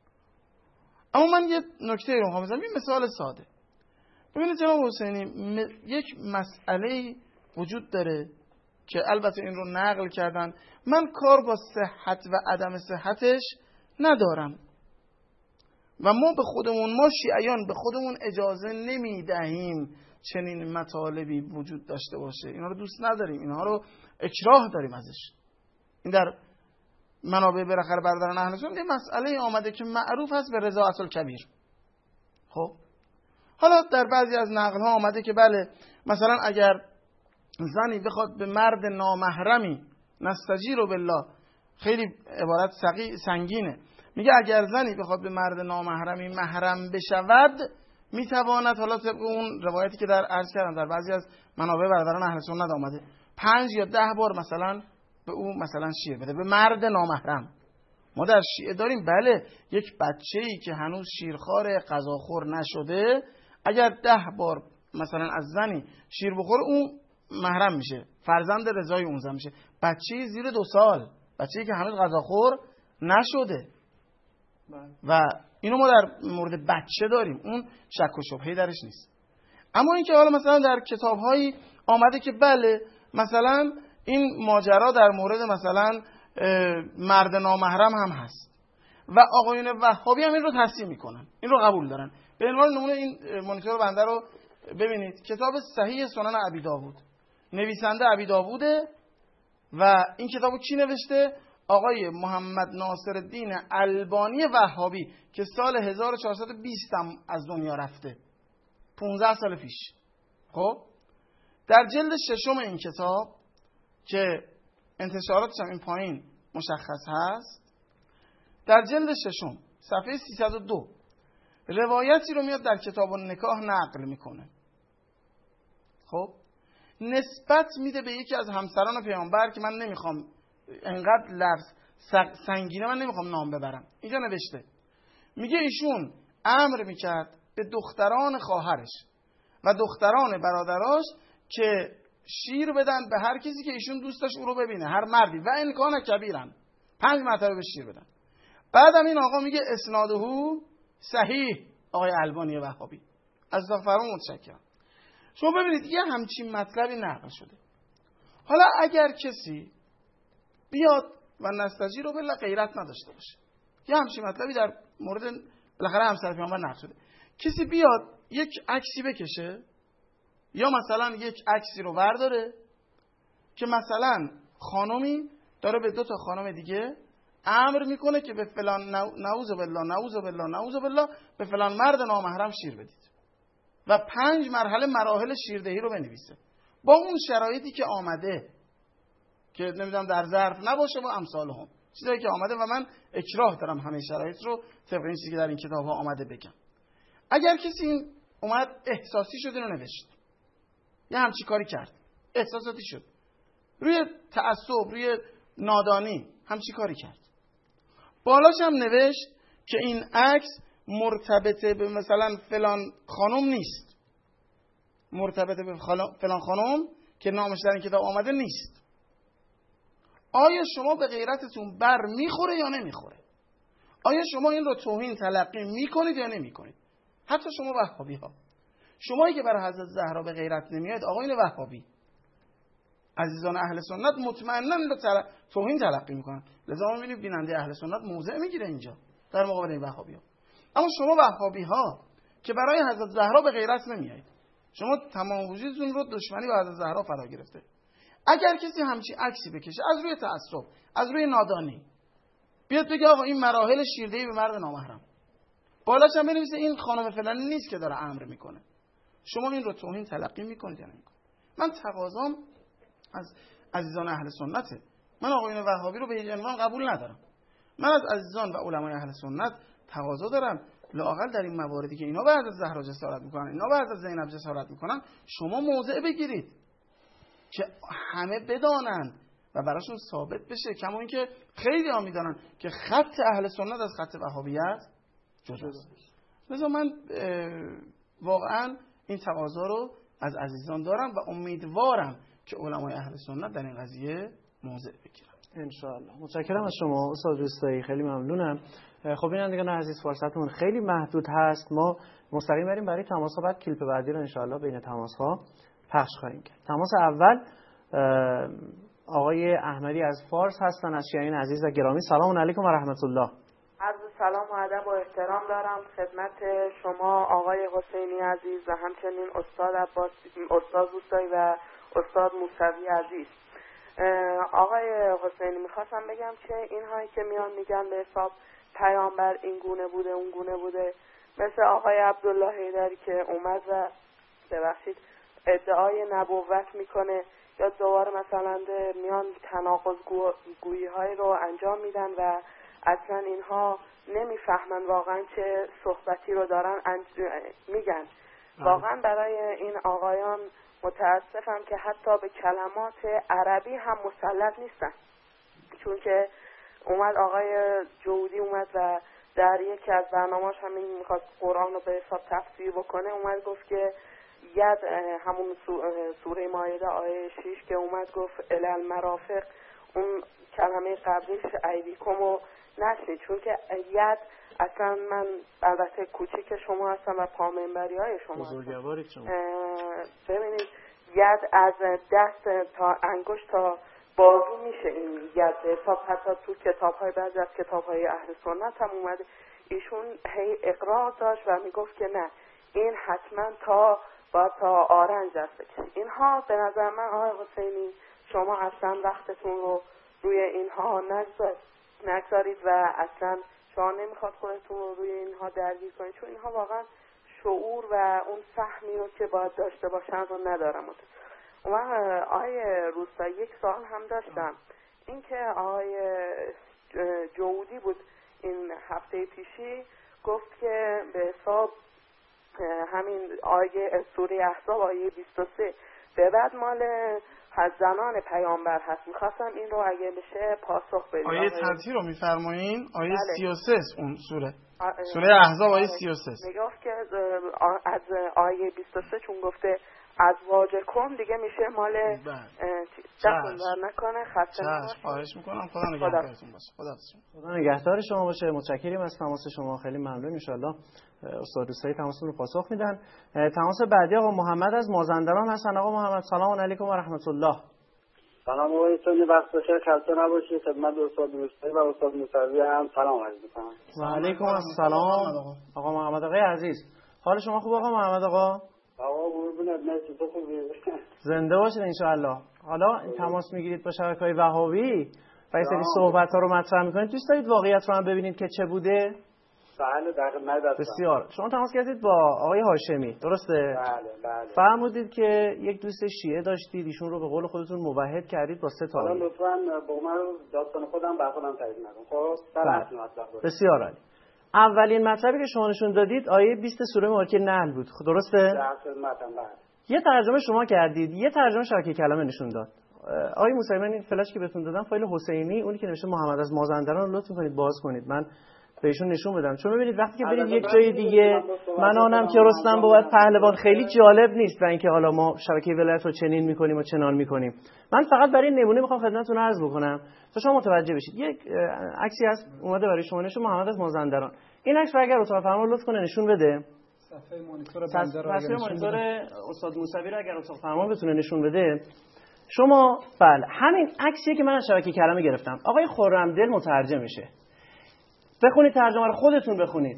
اما من یه نکته رو میخوام بزنم، این مثال ساده. ببینید جناب حسینی، م... یک مسئله وجود داره که البته این رو نقل کردن، من کار با صحت و عدم صحتش ندارم و ما به خودمون، ما شیعیان به خودمون اجازه نمیدهیم چنین مطالبی وجود داشته باشه. اینا رو دوست نداریم، اینها رو اکراه داریم ازش. این در منابع بالاخره برادران اهل سنت یه مسئله آمده که معروف هست به رضاعت الکبیر. خب حالا در بعضی از نقل ها آمده که بله مثلا اگر زنی بخواد به مرد نامحرمی نستجیر بالله، خیلی عبارت سنگینه، میگه اگر زنی بخواد به مرد نامحرمی محرم بشود میتواند، حالا طبق اون روایتی که در عرض کردم در بعضی از منابع برادران اهل سنت آمده، پنج یا ده بار مثلا به او مثلا شیر بده، به مرد نامحرم. ما در شیعه داریم بله یک بچه‌ای که هنوز شیرخوار غذاخور نشده اگر ده بار مثلا از زنی شیر بخوره اون محرم میشه، فرزند رضای اون زن میشه. بچه‌ای زیر دو سال، بچه‌ای که هنوز غذاخور نشده و اینو ما در مورد بچه داریم، اون شک و شبهه‌ای درش نیست. اما اینکه حالا مثلا در کتاب‌هایی آمده که بله مثلا این ماجرا در مورد مثلا مرد نامحرم هم هست و آقایون وهابی هم این رو تصحیح میکنن، این رو قبول دارن. به عنوان نمونه این مانیتور بنده رو ببینید، کتاب صحیح سنن ابی داوود، نویسنده ابی داووده و این کتابو کی نوشته؟ آقای محمد ناصرالدین البانی وهابی که سال هزار و چهارصد و بیست هم از دنیا رفته، پانزده سال پیش. خب در جلد ششم این کتاب که انتشاراتش هم این پایین مشخص هست، در جلد ششم صفحه سیصد و دو روایتی رو میاد در کتاب النکاح نقل میکنه. خب نسبت میده به یکی از همسران پیامبر که من نمیخوام انقدر لفظ سنگینه من نمیخوام نام ببرم. اینجا نوشته، میگه ایشون امر میکرد به دختران خواهرش و دختران برادراش که شیر بدن به هر کسی که ایشون دوست داشت او رو ببینه، هر مردی، و این کان کبیرن، پنج مرتبه به شیر بدن. بعدم این آقا میگه اسنادهو صحیح، آقای البانی وهابی. از فرمان متشکرم. شما ببینید یه همچین مطلبی نقل شده. حالا اگر کسی بیاد و نستجیر رو بلا غیرت نداشته باشه. یه همچین مطلبی در مورد بالاخره همسر پیامبر نقل شده. کسی بیاد یک عکسی بکشه یا مثلا یک عکسی رو برداره که مثلا خانمی داره به دو تا خانم دیگه امر میکنه که به فلان نعوذ بالله نعوذ بالله نعوذ بالله به فلان مرد نامحرم شیر بدید و پنج مرحله مراحل شیردهی رو بنویسه با اون شرایطی که آمده که نمیدونم در ظرف نباشه و امثال هم چیزایی که آمده و من اکراه دارم همه شرایط رو طبق این چیزی که در این کتاب ها آمده بگم. اگر کسی این اومد احساسی شد اینو نوشت یه همچی کاری کرد احساساتی شد روی تعصب روی نادانی همچی کاری کرد بالاش هم نوشت که این عکس مرتبطه به مثلا فلان خانم نیست مرتبطه به فلان خانم که نامش در این کتاب آمده نیست. آیا شما به غیرتتون بر میخوره یا نمیخوره؟ آیا شما این رو توهین تلقی میکنید یا نمیکنید؟ حتی شما وهابی ها شمایی که برای حضرت زهرا به غیرت نمیاد آقایون وهابی عزیزان اهل سنت مطمئناً به تل... توهین تلقی میکنن. لذا ما میبینیم بیننده اهل سنت موضع میگیره اینجا در مقابل این وهابی ها. اما شما وهابی ها که برای حضرت زهرا به غیرت نمیایید شما تمام وجودتون رو دشمنی با حضرت زهرا فرا گرفته. اگر کسی همچی عکسی بکشه از روی تعصب از روی نادانی بیاد بگه آقا این مراحل شیردهی به مرد نامحرم بالاش هم بنویسه این خانم فلانی نیست که داره امر میکنه شما این رو توهین تلقی میکنید یا نمیکنید؟ من تقاضام از عزیزان اهل سنته. من آقایون وهابی رو به هیچ عنوان قبول ندارم. من از عزیزان و علمای اهل سنت تقاضا دارم لااقل در این مواردی که اینا به حضرت زهرا جسارت میکنن اینا به حضرت زینب جسارت میکنن شما موضع بگیرید که همه بدانن و براشون ثابت بشه. کما اینکه خیلی ها میدانن که خط اهل سنت از خط وهابیت جداست. لذا من واقعا این تقاضا رو از عزیزان دارم و امیدوارم که علمای اهل سنت در این قضیه موضع بگیرن ان شاء الله. متشکرم از شما استاد روستایی خیلی ممنونم. خب بینندگان عزیز فرصتمون خیلی محدود هست ما مستقیم بریم برای تماس ها بعد کلیپ بعدی رو ان شاء الله بین تماس ها پخش خواهیم کرد. تماس اول آقای احمدی از فارس هستن از شیعیان عزیز و گرامی. سلام علیکم و رحمت الله. عرض سلام و ادب و احترام دارم خدمت شما آقای حسینی عزیز و همچنین استاد عباس استاد روستایی و استاد موسوی عزیز. آقای حسینی میخواستم بگم که اینهایی که میان میگن به حساب پیامبر این گونه بوده اون گونه بوده مثل آقای عبدالله حیدری که اومد و ببخشید ادعای نبوت میکنه یا دوباره مثلا میان تناقض گویی های رو انجام میدن و اصلا اینها نمیفهمن واقعا چه صحبتی رو دارن میگن. واقعا برای این آقایان متاسفم که حتی به کلمات عربی هم مسلط نیستن. چون که اومد آقای جودی اومد و در یکی از برنامه‌اش همین میخواست قرآن رو به حساب تفسیر بکنه اومد گفت که ید همون سوره مائده آیه شش که اومد گفت الال مرافق اون کلمه قبلیش ایدیکم و نشنید چون که ید اصلا من البته کوچیک شما هستم و پامنبری های شما بزرگوارید شما ببینید ید از دست تا انگشت تا بازو میشه این ید حساب حتی تو کتاب های بعضی از کتاب های اهل سنت هم اومده ایشون هی اقرار داشت و میگفت که نه این حتما تا با تا آرنج دست بکشید. اینها به نظر من آقای حسینی شما اصلا وقتتون رو روی اینها نگذار نگذارید و اصلا شما نمیخواد خودتون رو روی اینها درگیر کنید چون اینها واقعا شعور و اون فهمی رو که باید داشته باشن رو ندارم. و آقای روستایی یک سوال هم داشتم این که آقای جودی بود این هفته پیشی گفت که به حساب همین آیه سوره احزاب آیه بیست و سه به بعد مال زنان پیامبر هست. میخواستم این رو اگه بشه پاسخ بدید. آیه تطهیر رو میفرمایین آیه بله. سی و سه اون سوره سوره احزاب آیه سی و سه میگفت که از آیه بیست و سه چون گفته ازواجکم دیگه میشه مال دستون بر نکنه خسته نباشید. خواهش میکنم خدا نگهدارتون باشه. خدا خدا نگهدار شما باشه. متشکریم از تماس شما خیلی ممنون. ان شاء الله استاد دوستای تماستون رو پاسخ میدن. تماس بعدی آقا محمد از مازندران هستن. آقا محمد سلام علیکم و رحمت الله. سلام آقای سونی، وقت بخیر، خسته نباشید. خدمت استاد روستایی و استاد موسوی هم سلام عرض می‌کنم. و علیکم السلام آقا محمد آقای عزیز. حال شما خوب آقا محمد آقا؟ آقا قربونت، مرسی، تو خوبی؟ زنده باشید ان شاء الله. حالا تماس میگیرید با شبکه‌های وهابی و این سری صحبت‌ها رو مطرح می‌کنید، دوست دارید واقعیت رو هم ببینید که چه بوده؟ بله در خدمت. بسیار. شما تماس کردید با آقای هاشمی، درسته؟ بله بله. فرمودید که یک دوست شیعه داشتید، ایشون رو به قول خودتون موحد کردید با سه تا. حالا لطفاً با من داستان خودم بر خودم تعریف نکن. خب بله. بسیار عالی. اولین مطلبی که شما نشون دادید آیه بیست سوره مبارکه نحل بود، درسته؟ در خدمتم. بله. یه ترجمه شما کردید، یه ترجمه شبکه کلمه نشون داد. آقای موسوی، من این فلش که بهتون دادم فایل حسینی، اونی که نوشته محمد از مازندران، لطف می‌کنید باز کنید، من بهشون نشون بدم. چون ببینید وقتی که برید یک جای دیگه من آنم که رستم بود پهلوان خیلی جالب نیست و اینکه حالا ما شبکه ولایت رو چنین می‌کنیم و چنان می‌کنیم. من فقط برای نمونه می‌خوام خدمتتون عرض بکنم تا شما متوجه بشید. یک عکسی هست اومده برای شما نشون محمد از مازندران. این عکس رو اگر اتاق فرمان لطف کنه نشون بده. صفحه مانیتور بنده رو صفحه مانیتور استاد موسوی رو اگر اتاق فرمان بتونه نشون بده. شما بله همین عکسیه که من از شبکه کلمه گرفتم. آقای خرمدل مترجمشه. بخونید ترجمه رو، خودتون بخونید.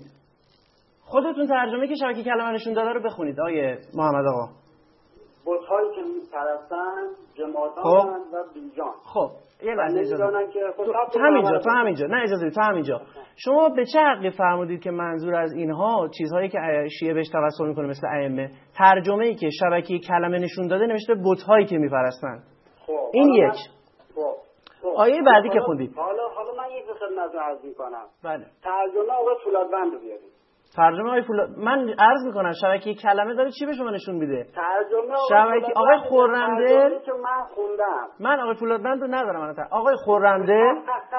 خودتون ترجمه که شبکه کلمه نشون داده رو بخونید آیه محمد آقا. بت‌هایی که می‌پرستن جماعتان و بیجان. خب یه لحظه اجازه تو همینجا تو همینجا نه اجازه تو همینجا شما به چه حقی فرمودید که منظور از اینها چیزهایی که شیعه بهش توسل میکنه مثل ائمه، ترجمه‌ای که شبکه کلمه نشون داده نوشته بت‌هایی که میپرستن؟ خب این یک. خب خب آیه بعدی که خوندید. حالا حالا من یک خدمت عرض میکنم. بله. ترجمه آقای فولادوند رو بیارید. ترجمه آقای فولاد من عرض میکنم شبکه کلمه داره چی به شما نشون میده؟ ترجمه شبکه آقای خرمدل که من خوندم. من آقای فولادوند رو ندارم. من آقای خرمدل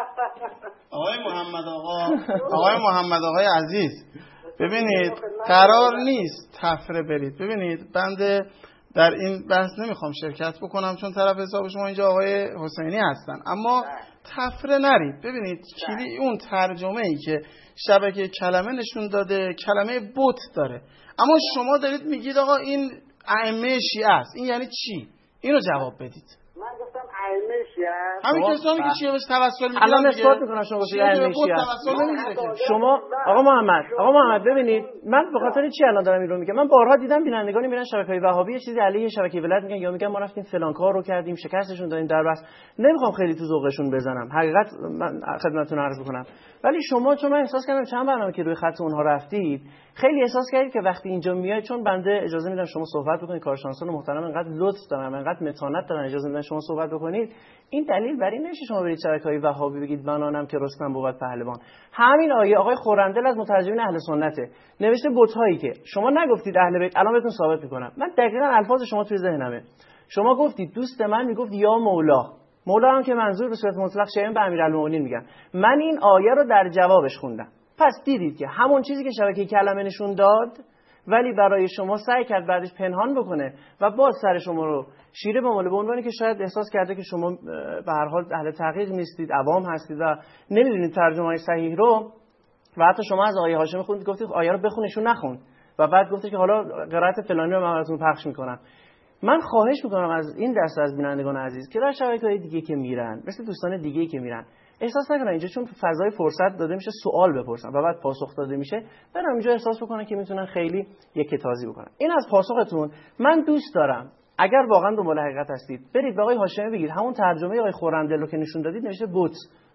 آقای محمد آقا آقای محمد آقای عزیز، ببینید قرار نیست تفره برید. ببینید بنده در این بحث نمیخوام شرکت بکنم چون طرف حساب شما اینجا آقای حسینی هستن، اما تفره نرید. ببینید کلی اون ترجمه ای که شبکه کلمه نشون داده کلمه بت داره، اما شما دارید میگید آقا این ائمه شیعه است. این یعنی چی؟ اینو جواب بدید. من گفتم ائمه شیعه است. همین کسانی که شیعه بهش توسل میگیرن الان اثبات میکنم شما گفتید ائمه شیعه است. شما آقا محمد آقا محمد ببینید من به خاطر چی الان دارم این رو میگم؟ من بارها دیدم بینندگانی میرن شبکه‌های وهابی یه چیزی علیه شبکه ولایت میگن یا میگن ما رفتیم فلان کار رو کردیم شکستشون دادیم در بس. نمیخوام خیلی تو ذوقشون بزنم، حقیقت من خدمتتون عرض بکنم. ولی شما چون من احساس کردم چند برنامه که روی خط اونها رفتید خیلی احساس کردید که وقتی اینجا میاد، چون بنده اجازه میدم شما صحبت بکنید، کارشناسان محترم انقدر لطف دارن انقدر متانت دارن اجازه میدن شما صحبت بکنید، این دلیل بر این نمیشه شما برید شبکه‌های وهابی بگید بنانم که رستم بود پهلوان. همین آیه آقای خرمدل از مترجمین اهل سنته نوشته بت‌هایی که شما نگفتید اهل بیت. الان بهتون ثابت میکنم. من دقیقاً الفاظ شما توی ذهنمه. شما گفتید دوست من میگفت یا مولا. مولا هم که منظور به صورت مطلق شیعیان به امیرالمومنین میگن. من این آیه رو در جوابش خوندم. پس دیدید که همون چیزی که شبکه کلمه نشون داد ولی برای شما سعی کرد بعدش پنهان بکنه و باز سر شما رو شیره بماله به عنوانی که شاید احساس کرده که شما به هر حال اهل تحقیق نیستید، عوام هستید و نمیدونید ترجمه صحیح رو. و حتی شما از آیه هاشمی خوندید گفتید آیه رو بخونیشون نخون و بعد گفتید که حالا قرائت فلانی رو من براتون پخش میکنم. من خواهش میکنم از این دسته از بینندگان عزیز که در شبکه‌های دیگه که میرن مثل دوستان دیگه که میرن احساس نکنن اینجا چون فضای فرصت داده میشه سوال بپرسن و بعد پاسخ داده میشه، برن اینجا احساس بکنن که میتونن خیلی یک تازی بکنن. این از پاسختون. من دوست دارم اگر واقعا دنبال حقیقت هستید برید به آقای هاشمی بگید همون ترجمه آقای خرمدل رو که نشون دادید نوشته بت.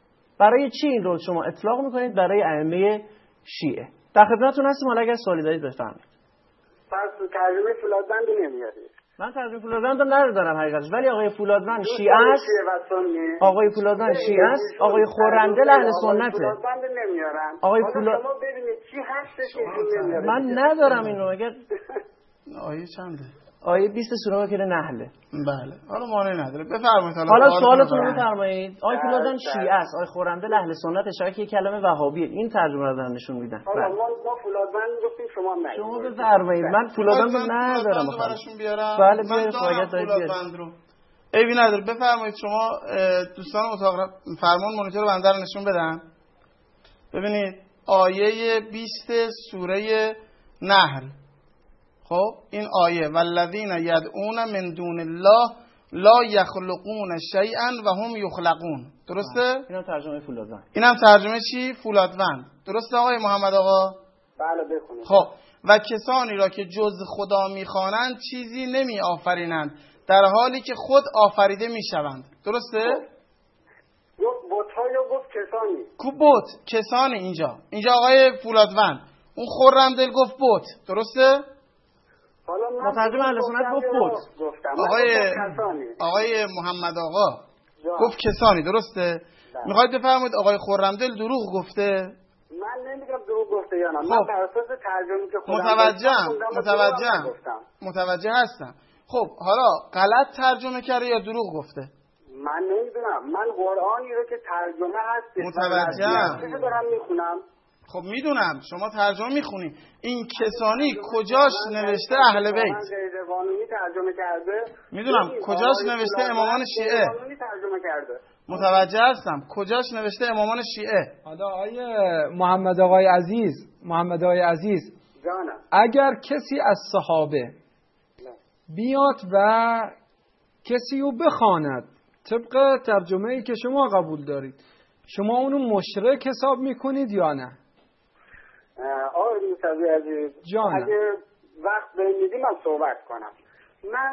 برای چی این رو شما اطلاق میکنید برای ائمه شیعه؟ در خدمتتون هستیم، حالا اگر سوالی دارید بفرمایید. پس ترجمه فولادوند نمیارید؟ من ترجمه فولادوند رو ندارم حقیقتش، ولی آقای فولادوند شیعه است. آقای فولادوند شیعه است، آقای خرمدل اهل سنته. فولادوند نمیارن. آقای فولاد شما ببینید چی هستش که نمیارن. من ندارم این رو. اگر آیه چنده؟ آیه بیست سوره مبارکه نحله. بله حالا مانعی نداره بفرمایید. حالا سوالتون رو بفرمایید. آقای فولادوند شیعه است، آقای خرمدل اهل سنت، شبکه کلمه وهابیه. این ترجمه رو دارن نشون میدن. حالا ما ما فولادوند گفتیم شما نه. شما بفرمایید. من فولادوند رو ندارم. براشون بیارم. بله بیارید فقط دارید رو. ایوی نداره. بفرمایید شما دوستان اتاق فرمان مانیتور بنده رو نشون بدن. ببینید آیه بیست سوره نحل. خب این آیه والذین یدعون من دون الله لا یخلقون شیئا و هم یخلقون. درسته؟ اینم ترجمه فولادوند. اینم ترجمه چی؟ فولادوند. درسته آقای محمد آقا؟ بله بخونید. خب و کسانی را که جز خدا میخوانند چیزی نمی آفرینند در حالی که خود آفریده میشوند. درسته؟ گفت بوت‌ها یا گفت کسانی؟ کو بوت کسانی اینجا. اینجا آقای فولادوند. اون خرمدل گفت بوت. درسته؟ مترجم اهل سنت گفت بوت. آقای آقای محمد آقا گفت کسانی. درسته؟ میخواید بفرمایید آقای خرمدل دروغ گفته؟ من نمیگم دروغ گفته یا نه. خب. من بر اساس ترجمه که خودم متوجهم متوجهم متوجه هستم. خب حالا غلط ترجمه کرده یا دروغ گفته؟ من نمیدونم. من قرآنی رو که ترجمه هست متوجهم دارم میخونم. خب میدونم شما ترجمه میخونی. این کسانی کجاش نوشته اهل بیت؟ غیر قانونی ترجمه کرده. میدونم کجاش نوشته امامان شیعه؟ قانونی ترجمه کرده. متوجه هستم کجاش نوشته امامان شیعه؟ حالا آقای محمد آقای عزیز محمد آقای عزیز جانم اگر کسی از صحابه بیاد و کسی رو بخواند طبق ترجمه ای که شما قبول دارید شما اونو مشرک حساب میکنید یا نه؟ آقای موسوی عزیز جانم اگه وقت بمیدی من صحبت کنم. من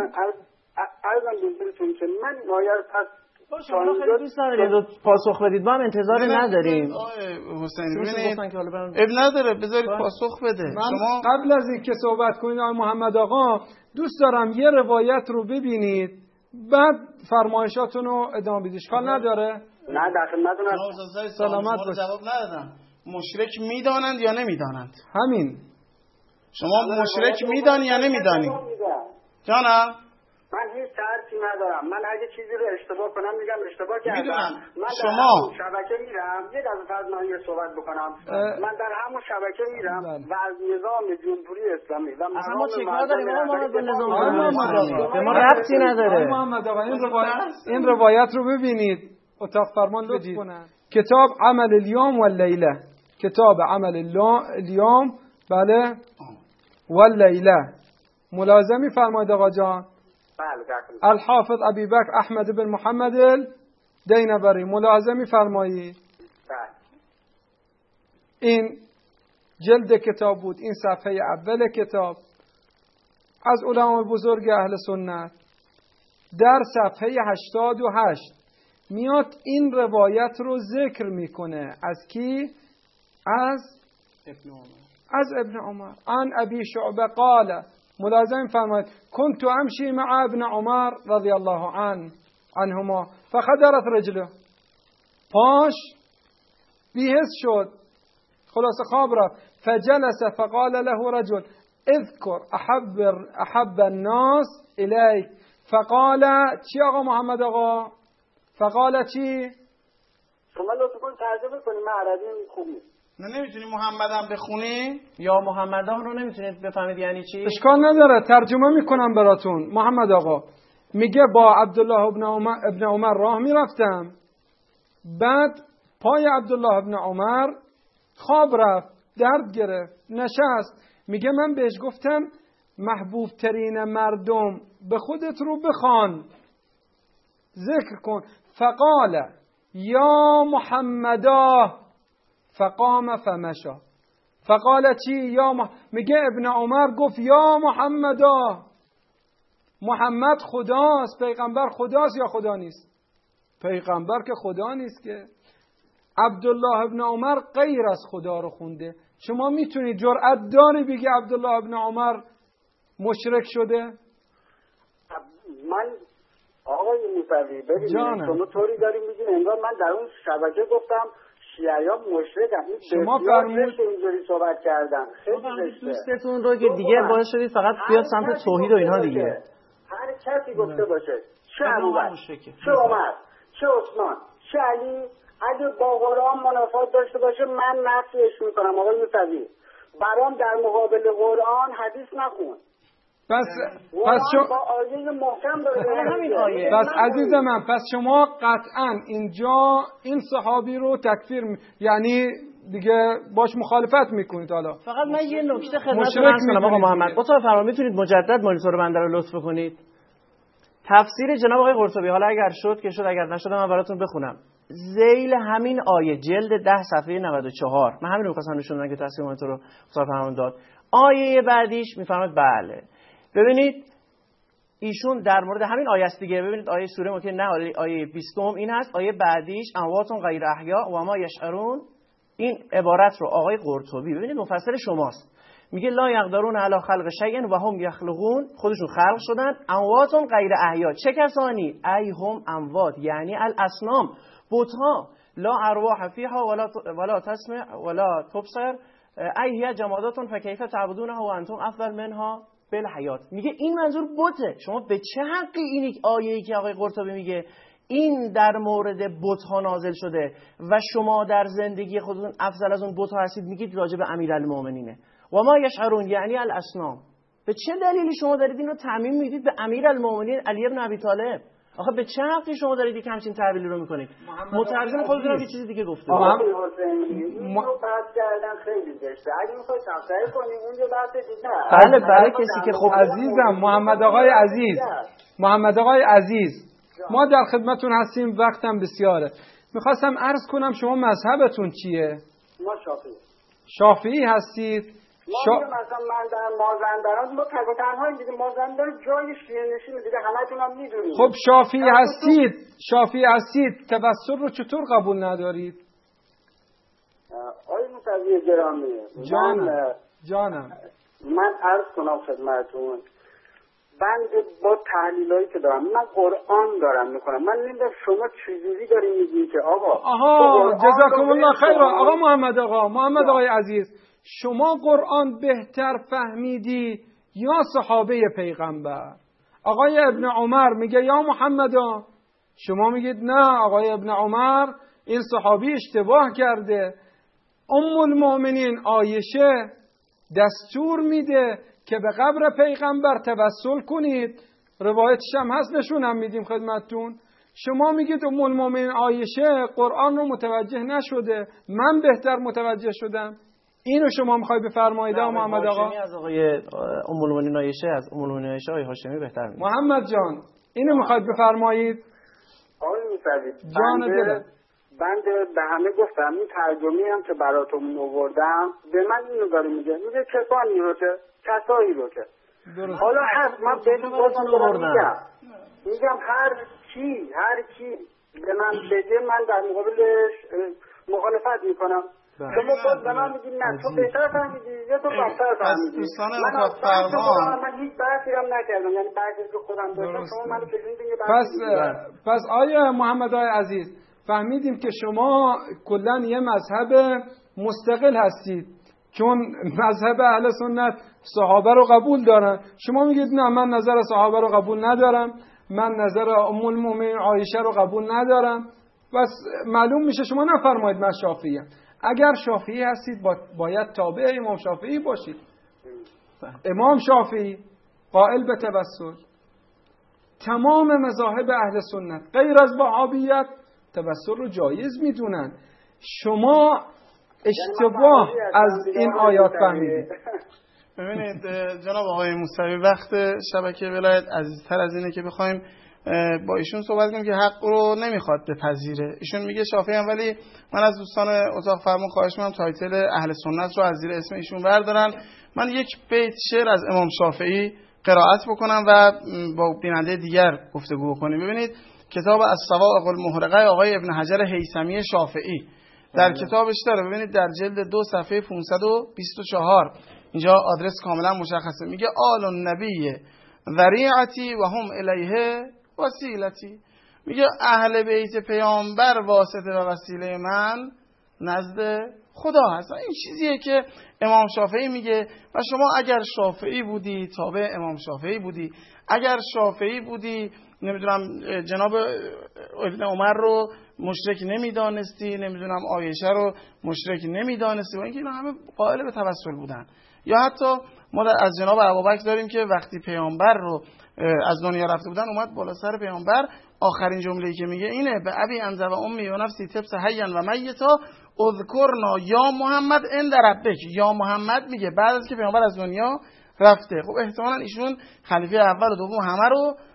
عرضم بزرگتون که من باید پس شما خیلی دوست ندارید پاسخ بدید ما هم انتظار نداریم. حسین ببینید اب نداره بذارید پاسخ بده. من شما قبل از اینکه صحبت کنید آقای محمد آقا دوست دارم یه روایت رو ببینید بعد فرمایشاتون رو ادامه بدید. اشکال نداره؟ نه در خدمتتون هستم. سلامت باشید. جواب ندادم. مشرک میدانند یا نمیدانند؟ همین. شما مشرک میدانی یا نمیدانی؟ جانم من هیچ ترسی ندارم. من اگه چیزی رو اشتباه کنم میگم اشتباه کردم. میدونم. من شما در شبکه میرم یه دفعه فرض من یه صحبت بکنم. من در همون شبکه میرم و از نظام جمهوری اسلامی و اصلا ما چیکار داریم ما با نظام جمهوری به ما ربطی نداره. محمد آقا این روایت این روایت رو ببینید. اتاق فرمان لطف کنن. کتاب عمل الیوم و اللیله. کتاب عمل الیوم بله و اللیله. ملازمی فرمایید آقا جان. الحافظ ابی بکر احمد بن محمد دینبری ملازمی فرمایید. این جلد کتاب بود. این صفحه اول کتاب از علمای بزرگ اهل سنت در صفحه هشتاد و هشت میاد این روایت رو ذکر میکنه. از کی؟ از ابن عمر. از ابن عمر. عن ابی شعبه قال ملازم فرماید كنت امشي مع ابن عمر رضی الله عنه عنهما فخدرت رجله پاش بیهس شد خلاص خواب رفت فجلس فقال له رجل اذكر احب احب الناس اليك فقال چی آقا محمد آقا؟ فقال چی؟ شما لطفا کن ترجمه کنید من عربی خوب نیست. نه نمیتونی محمد هم بخونی؟ یا محمد هم رو نمیتونید بفهمید یعنی چی؟ اشکال نداره ترجمه میکنم براتون. محمد آقا میگه با عبدالله ابن عمر, ابن عمر راه میرفتم بعد پای عبدالله ابن عمر خواب رفت درد گرفت نشست. میگه من بهش گفتم محبوب ترین مردم به خودت رو بخوان ذکر کن. فقال یا محمدا فقام فمشا. فقال چی؟ یا مح... میگه ابن عمر گفت یا محمدا. محمد خداست پیغمبر خداست یا خدا نیست؟ پیغمبر که خدا نیست که. عبدالله ابن عمر غیر از خدا رو خونده. شما میتونید جرأت داری بگی عبدالله ابن عمر مشرک شده؟ من آقای موسوی ببینید شما طوری داریم میگین انگار من در اون شبکه گفتم شیعیان مشرکن. شما فرمودید اینجوری صحبت کردن خیلی زشته. دوستتون رو که دیگه باعث شدید فقط بیاد سمت توحید و اینها دیگه. هر کسی گفته باشه چه ابوبکر چه عمر چه عثمان چه علی اگه با قرآن منافات داشته باشه من نفیش میکنم. آقای موسوی برام در مقابل قرآن حدیث نخون. پس پس شما با آیه محکم داره همین آیه. پس عزیز من پس شما قطعا اینجا این صحابی رو تکفیر می... یعنی دیگه باش مخالفت میکنید. حالا فقط من یه نکته خدمتتون عرض کنم آقا محمد اتاق فرمان میتونید مجدد مانیتور بنده رو لطف کنید. تفسیر جناب آقای قرطبی، حالا اگر شد که شد، اگر نشد من براتون بخونم. ذیل همین آیه جلد ده صفحه نود و چهار، من همین رو می‌خواستم نشون بدم که تفسیر مونتو رو خطاب فرمان داد. آیه بعدیش میفرماد بله. ببینید ایشون در مورد همین آیه است دیگه. ببینید آیه سوره مکه نه آیه بیستم این هست، آیه بعدیش امواتون غیر احیا و ما یشعرون. این عبارت رو آقای قرطبی ببینید مفسر شماست، میگه لا یقدرون علی خلق شیء و هم یخلقون، خودشون خلق شدن. امواتون غیر احیا، چه کسانی؟ ای هم اموات یعنی الاصنام، بت‌ها. لا ارواح فیها ولا ولا تسمع ولا تبصر ای هی جماداتون فکیف تعبدونها و انتم افضل منها بالحیات. میگه این منظور بته. شما به چه حقی این آیه‌ای که آقای قرطبی میگه این در مورد بت‌ها نازل شده و شما در زندگی خودتون افضل از اون بت‌ها هستید میگید راجع به امیرالمومنینه؟ و ما یشعرون یعنی الاصنام. به چه دلیلی شما دارید این رو تعمیم میدید به امیرالمومنین علی ابن ابی طالب؟ آخه به چه حقی شما دارید یک همچین تعبیری رو میکنید؟ مترجم خودتون یه چیزی دیگه گفته. محمد حسینی اینو بحث کردن خیلی زشته. اگه میخواید تمثیل کنیم اونجا بحث دیگه. بله بله کسی که خب عزیزم محمد آقای عزیز محمد آقای عزیز ما در خدمتون هستیم، وقتم بسیاره. میخواستم عرض کنم شما مذهبتون چیه؟ ما شافعی. شافعی هستید؟ ما شا... مثلا من در مازندران ما تک و تنهاییم دیگه. مازندران جای شیعه نشین دیگه، همتون هم میدونید. خب شافعی هستید، شافعی هستید، توسل رو چطور قبول ندارید؟ آقای موسوی گرامی، جانم من جانم من عرض کنم خدمتتون، بند با تحلیلایی که دارم من قرآن دارم میکنم. من نمیدونم شما چجوری دارین میگین که آقا آها جزاکم الله خیر. آقا محمد آقا محمد آقای عزیز، شما قرآن بهتر فهمیدی یا صحابه پیغمبر؟ آقای ابن عمر میگه یا محمد، شما میگید نه آقای ابن عمر این صحابی اشتباه کرده. ام المؤمنین عایشه دستور میده که به قبر پیغمبر توسل کنید، روایتش هم هست نشونم میدیم خدمتتون. شما میگید ام المؤمنین عایشه قرآن رو متوجه نشده، من بهتر متوجه شدم. اینو شما میخوای بفرمایید محمد آقا؟ هاشمی از آقای ام المؤمنین عایشه از ام المؤمنین عایشه آقای هاشمی بهتر میگه. محمد جان اینو میخواید بفرمایید؟ آقای موسوی جان دلم بنده به همه گفتم این ترجمه‌ای هم که براتون آوردم به من اینو داره میگه، میگه کسانی رو که کسایی رو که حالا هست من بهتون بازم دارم میگم میگم هر کی هر کی به من بده من در مقابلش مخالفت میکنم. شما باز به من میگید نه تو بهتر فهمیدی یا تو بدتر فهمیدی. من از فرمان من هیچ بحثی هم نکردم، یعنی بحثی که خودم داشتم شما منو چجوری دیگه پس پس آیا محمد آقای عزیز فهمیدیم که شما کلا یه مذهب مستقل هستید، چون مذهب اهل سنت صحابه رو قبول دارن، شما میگید نه من نظر صحابه رو قبول ندارم، من نظر ام المؤمنین عایشه رو قبول ندارم. بس معلوم میشه شما نفرمایید من شافعی ام. اگر شافعی هستید با باید تابع امام شافعی باشید. امام شافعی قائل به توسل، تمام مذاهب اهل سنت غیر از وهابیت توسل رو جایز میدونن. شما اشتباه از این آیات فهمیدید. ببینید جناب آقای موسوی وقت شبکه ولایت عزیزتر از اینه که بخوایم با ایشون صحبت کنیم که حق رو نمیخواد بپذیره. ایشون میگه شافعی هم، ولی من از دوستان اتاق فرمان خواهش میکنم تایتل اهل سنت رو از زیر اسم ایشون بردارن. من یک بیت شعر از امام شافعی قرائت بکنم و با بیننده دیگر گفتگو بکنیم. ببینید کتاب الصواعق المحرقه آقای ابن حجر هیثمی شافعی در کتابش داره، ببینید در جلد دو صفحه پانصد و بیست و چهار اینجا آدرس کاملا مشخصه. میگه آل النبی ذریعتی و هم الیه وسیلتی. میگه اهل بیت پیامبر واسطه و وسیله من نزد خدا هست. این چیزیه که امام شافعی میگه و شما اگر شافعی بودی تابع امام شافعی بودی، اگر شافعی بودی نمیدونم جناب ابن عمر رو مشرک نمیدانستی، نمیدونم عایشه رو مشرک نمیدانستی و اینکه اینا همه قائل به توسل بودن. یا حتی ما از جناب ابوبکر داریم که وقتی پیامبر رو از دنیا رفته بودن اومد بالا سر پیامبر، آخرین جمله‌ای که میگه اینه به ابی انذ و امی و نفسی تبس حیا و میتا اذکرنا یا محمد عند ربک. یا محمد میگه بعد از که پیامبر از دنیا رفته. خب احتمالاً ایشون خلیفه اول و دوم همه رو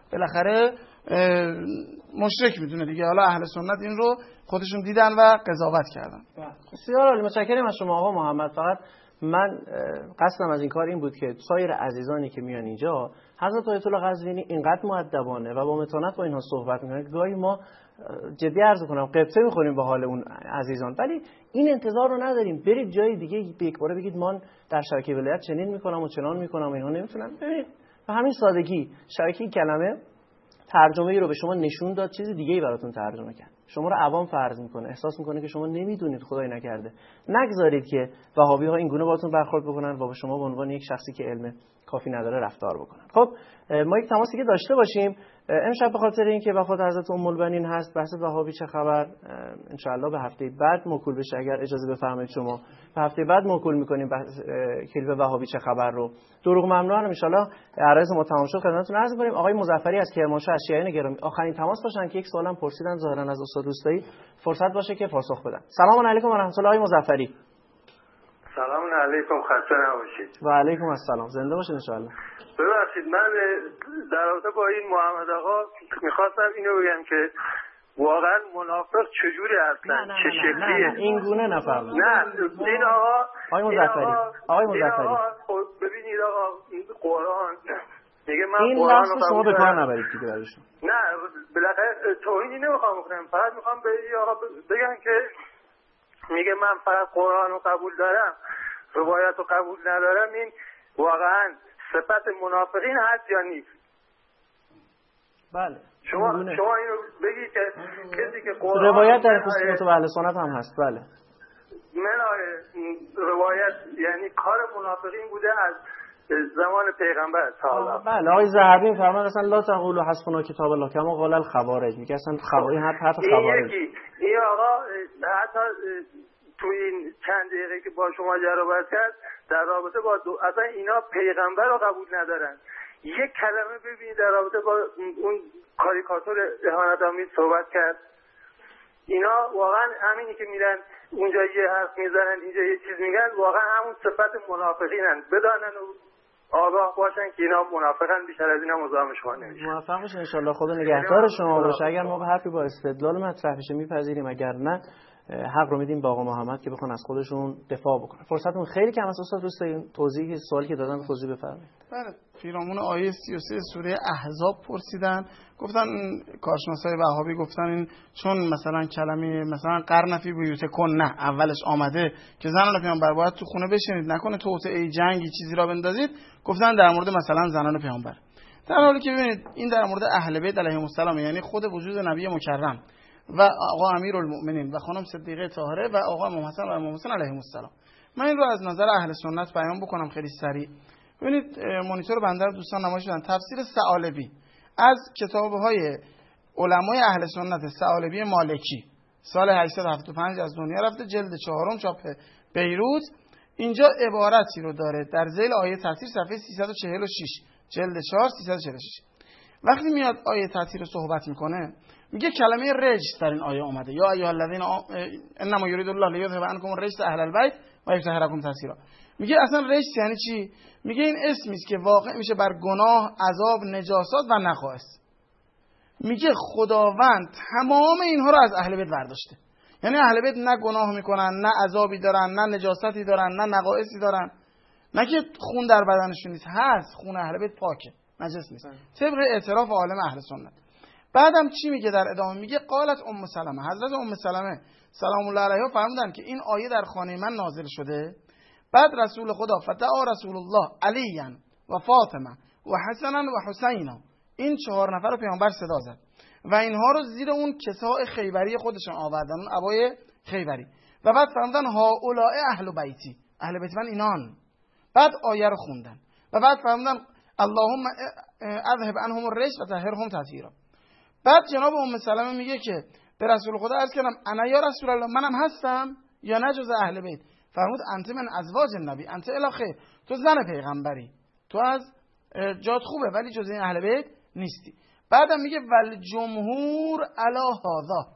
بالاخره مشرک میدونه دیگه. حالا اهل سنت این رو خودشون دیدن و قضاوت کردن. بسیار عالی، متشکرم از شما آقا محمد. فقط من قصدم از این کار این بود که سایر عزیزانی که میان اینجا، حضرت آیت الله قزوینی اینقدر مؤدبانه و با متانت با اینها صحبت میکنه که گاهی ما جدی عرض کنم قبطه میخوریم به حال اون عزیزان، ولی این انتظار رو نداریم برید جای دیگه به یک باره بگید من در شبکه ولایت چنین میکنم و چنان میکنم و اینها نمیتونن. ببینید به همین سادگی شبکه کلمه ترجمه ای رو به شما نشون داد، چیز دیگه ای براتون ترجمه کرد. شما رو عوام فرض میکنه، احساس میکنه که شما نمیدونید، خدای نکرده. نگذارید که وهابی ها این گونه باهاتون برخورد بکنن و با شما به عنوان یک شخصی که علم کافی نداره رفتار بکنن. خب ما یک تماسی که داشته باشیم امشب به خاطر اینکه وفات حضرت ام البنین هست، بحث وهابی چه خبر ان شاء الله به هفته بعد موکول بشه اگر اجازه بفرمایید شما. به هفته بعد موکول میکنیم بحث کلیپ وهابی چه خبر رو. دروغ ممنوع ان شاء الله عرض ما تمام شد خدمتتون عرض می‌کنیم. آقای مظفری از کرمانشاه از شیعیان گرامی آخرین تماس باشن که یک سوالم پرسیدن ظاهرا از استاد روستایی، فرصت باشه که پاسخ بدن. سلام علیکم و رحمت الله. آقای مظفری سلام علیکم، خسته نباشید. و علیکم السلام، زنده باشید ان شاء الله. ببخشید من در رابطه با این محمد آقا میخواستم اینو بگم که واقعا منافق چجوری هستن، چه شکلیه. این گونه نفرمایید. نه این آقا آقای مظفری آقای مظفری ببینید آقا این قرآن میگه من این قرآن رو شما به کار نبرید دیگه برایشون. نه بالاخره توهینی نمیخوام بکنم، فقط میخوام به این آقا بگم که میگه من فقط قرآن رو قبول دارم، روایت رو قبول ندارم. این واقعا صفت منافقین هست یا نیست؟ بله شما اینگونه. شما اینو بگید که کسی که قرآن روایت در خصوص کتب اهل سنت هم هست. بله منای روایت یعنی کار منافقین بوده از زمان پیغمبر تا حالا. بله آقای ذهبی فرمان اصلا لا تقولوا حسبنا کتاب الله کما قال الخوارج، میگه اصلا خوارج حرف حرف خوارج. این یکی این آقا حتی تو این چند دقیقه که با شما جرابت کرد در رابطه با دو... اصلا اینا پیغمبر رو قبول ندارن. یک کلمه ببینید در رابطه با اون کاریکاتور اهانت‌آمیز صحبت کرد. اینا واقعا همینی که میرن اونجا یه حرف میزنن اینجا یه چیز میگن، واقعا همون صفت منافقینن. بدانن و آگاه باشن که اینا منافقن، بیشتر از اینا مزاحم شما نمیشه. موفق باشین ان شاء الله، خدا نگهدار شما باشه. اگر ما به حرفی با استدلال مطرح بشه میپذیریم، اگر نه حق رو میدیم با آقا محمد که بخون از خودشون دفاع بکنه. فرصتون خیلی کم است استاد، دوست دارین توضیح سوالی که دادن توضیح بفرمایید. بله پیرامون آیه سی و سه سوره احزاب پرسیدن، گفتن کارشناسای وهابی گفتن این چون مثلا کلمه مثلا قرنفی بیوت کن نه اولش آمده که زنان پیامبر باید تو خونه بشینید، نکنه توطئه جنگی چیزی را بندازید، گفتن در مورد مثلا زنان پیامبر. در حالی که ببینید این در مورد اهل بیت علیهم السلام، یعنی خود وجود نبی مکرم و آقا امیرالمؤمنین و خانم صدیقه طاهره و آقا امام حسن و امام حسین علیهم السلام. من این رو از نظر اهل سنت بیان بکنم خیلی سریع. ببینید مانیتور بنده رو دوستان نمایش بدن. تفسیر ثعالبی از کتاب‌های علمای اهل سنت، ثعالبی مالکی سال هشتصد و هفتاد و پنج از دنیا رفته، جلد چهارم چاپ بیروت. اینجا عبارتی رو داره در ذیل آیه تفسیر صفحه سیصد و چهل و شش جلد چهار سیصد و چهل و شش. وقتی میاد آیه تفسیر رو صحبت میکنه میگه کلمه رجس در این آیه اومده، یا ایها الذین انما یرید الله لیذهب عنکم الرجس اهل البیت و یطهرکم تطهیرا. میگه اصلا رجس یعنی چی؟ میگه این اسمی است که واقع میشه بر گناه، عذاب، نجاسات و نخواست. میگه خداوند تمام اینها رو از اهل بیت برداشته. یعنی اهل بیت نه گناه میکنن، نه عذابی دارن، نه نجاستی دارن، نه نقائصی دارن، نه که خون در بدنشون نیست، هست خون اهل بیت پاکه، نجس نیست، طبق اعتراف عالم اهل سنت. بعدم چی میگه در ادامه؟ میگه قالت ام سلمه، حضرت ام سلمه سلام الله علیها فرمودن که این آیه در خانه من نازل شده. بعد رسول خدا فتدعا رسول الله علیاً و فاطمه و حسنا و حسینا، این چهار نفر رو پیامبر صدا زد و اینها رو زیر اون کساء خیبری خودشون آوردن، اون عبای خیبری، و بعد فرمودن هؤلاء اهل بیتی، اهل بیت من اینان. بعد آیه رو خوندن و بعد فرمودن اللهم اذهب عنهم الرجس و طهرهم تطهیرا. بعد جناب ام سلمه میگه که به رسول خدا عرض کردم انا یا رسول الله، منم هستم یا نه جز اهل بیت؟ فرمود انت من ازواج النبی انت الی خیر، تو زن پیغمبری، تو از جات خوبه ولی جز این اهل بیت نیستی. بعدم میگه ول جمهور علی هذا،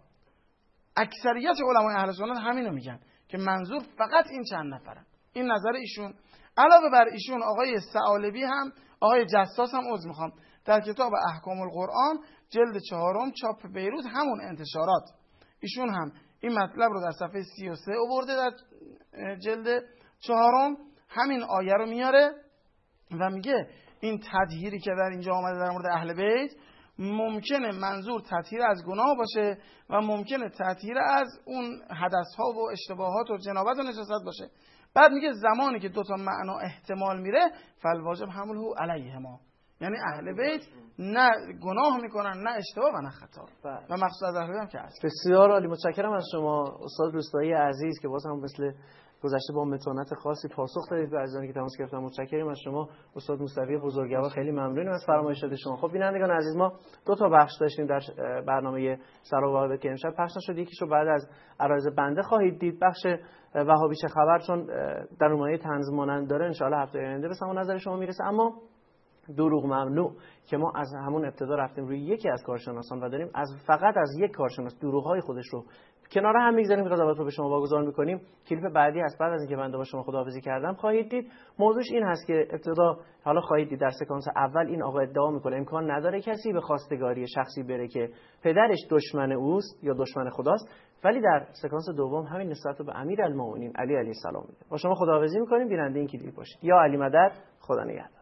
اکثریت علمای اهل سنت همینو میگن که منظور فقط این چند نفرن. این نظر ایشون. علاوه بر ایشون آقای ثعالبی هم، آقای جساس هم عذر میخوام در کتاب احکام القرآن جلد چهارم چاپ بیروت همون انتشارات ایشون هم این مطلب رو در صفحه سی و سه آورده در جلد چهارم همین آیه رو میاره و میگه این تطهیری که در اینجا آمده در مورد اهل بیت ممکنه منظور تطهیر از گناه باشه و ممکنه تطهیر از اون حدث ها و اشتباهات و جنابت و نجاست باشه. بعد میگه زمانی که دو تا معنا احتمال میره فالواجب حمله علیهما، یعنی اهل بیت نه گناه میکنن نه اشتباه و نه خطا و مقصود از اهل بیت هم که هست. بسیار عالی، متشکرم از شما استاد روستایی عزیز که باز هم مثل گذشته با متانت خاصی پاسخ دادید به عزیزانی که تماس گرفتن. متشکرم از شما استاد موسوی بزرگوار، خیلی ممنونیم از فرمایشات شما. خب بینندگان عزیز، ما دو تا بخش داشتیم در برنامه سراغ که امشب پخش شد. یکیشو بعد از عرایض بنده خواهید دید، بخش وهابی چه خبر، چون در اونمایه طنز مانند داره ان شاء الله هفته آینده به سماع نظر شما میرسه. اما دروغ ممنوع که ما از همون ابتدا رفتیم روی یکی از کارشناسان و داریم از فقط از یک کارشناس دروغ‌های خودش رو کنار هم میگذاریم، قضاوت رو به شما واگذار میکنیم. کلیپ بعدی از بعد از اینکه بنده با شما خداحافظی کردم خواهید دید. موضوعش این هست که ابتدا حالا خواهید دید در سکانس اول این آقا ادعا میکنه امکان نداره کسی به خواستگاری شخصی بره که پدرش دشمن اوست یا دشمن خداست، ولی در سکانس دوم همین نسبت رو به امیرالمومنین علی علیه السلام میده. با شما خداحافظی میکنیم، بیننده این کلیپ باشید. یا علی مدد، خدا نگهدار.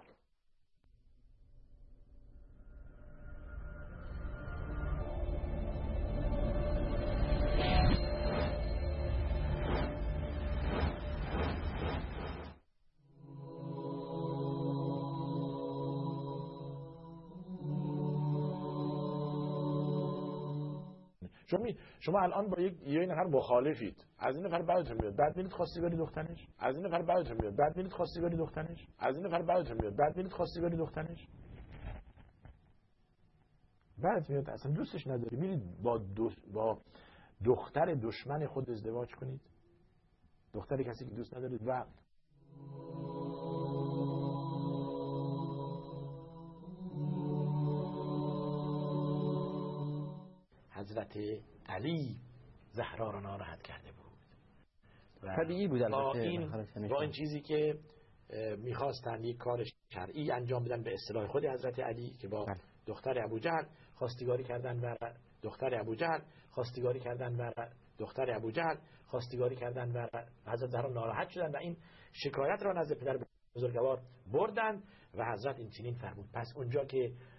شما شما الان با یک یه نفر مخالفید، از این نفر بعدتون میاد بعد میرید خواستگاری دخترش، از این نفر بعدتون میاد بعد میرید خواستگاری دخترش، از این نفر بعدتون میاد بعد میرید خواستگاری دخترش، بعد میاد اصلا دوستش نداری میرید با دو... با دختر دشمن خود ازدواج کنید، دختر کسی که دوست ندارید. و حضرت علی زهرا را ناراحت کرده بود و طبیعی بود با این با این چیزی که میخواستن یک کار شرعی انجام بدن به اصطلاح خود حضرت علی که با دختر ابوجهل خواستگاری کردن و دختر ابوجهل خواستگاری کردن و دختر ابوجهل خواستگاری کردن و حضرت زهرا ناراحت شدن و این شکایت را نزد پدر بزرگوار بردن و حضرت این چنین فرمود. پس اونجا که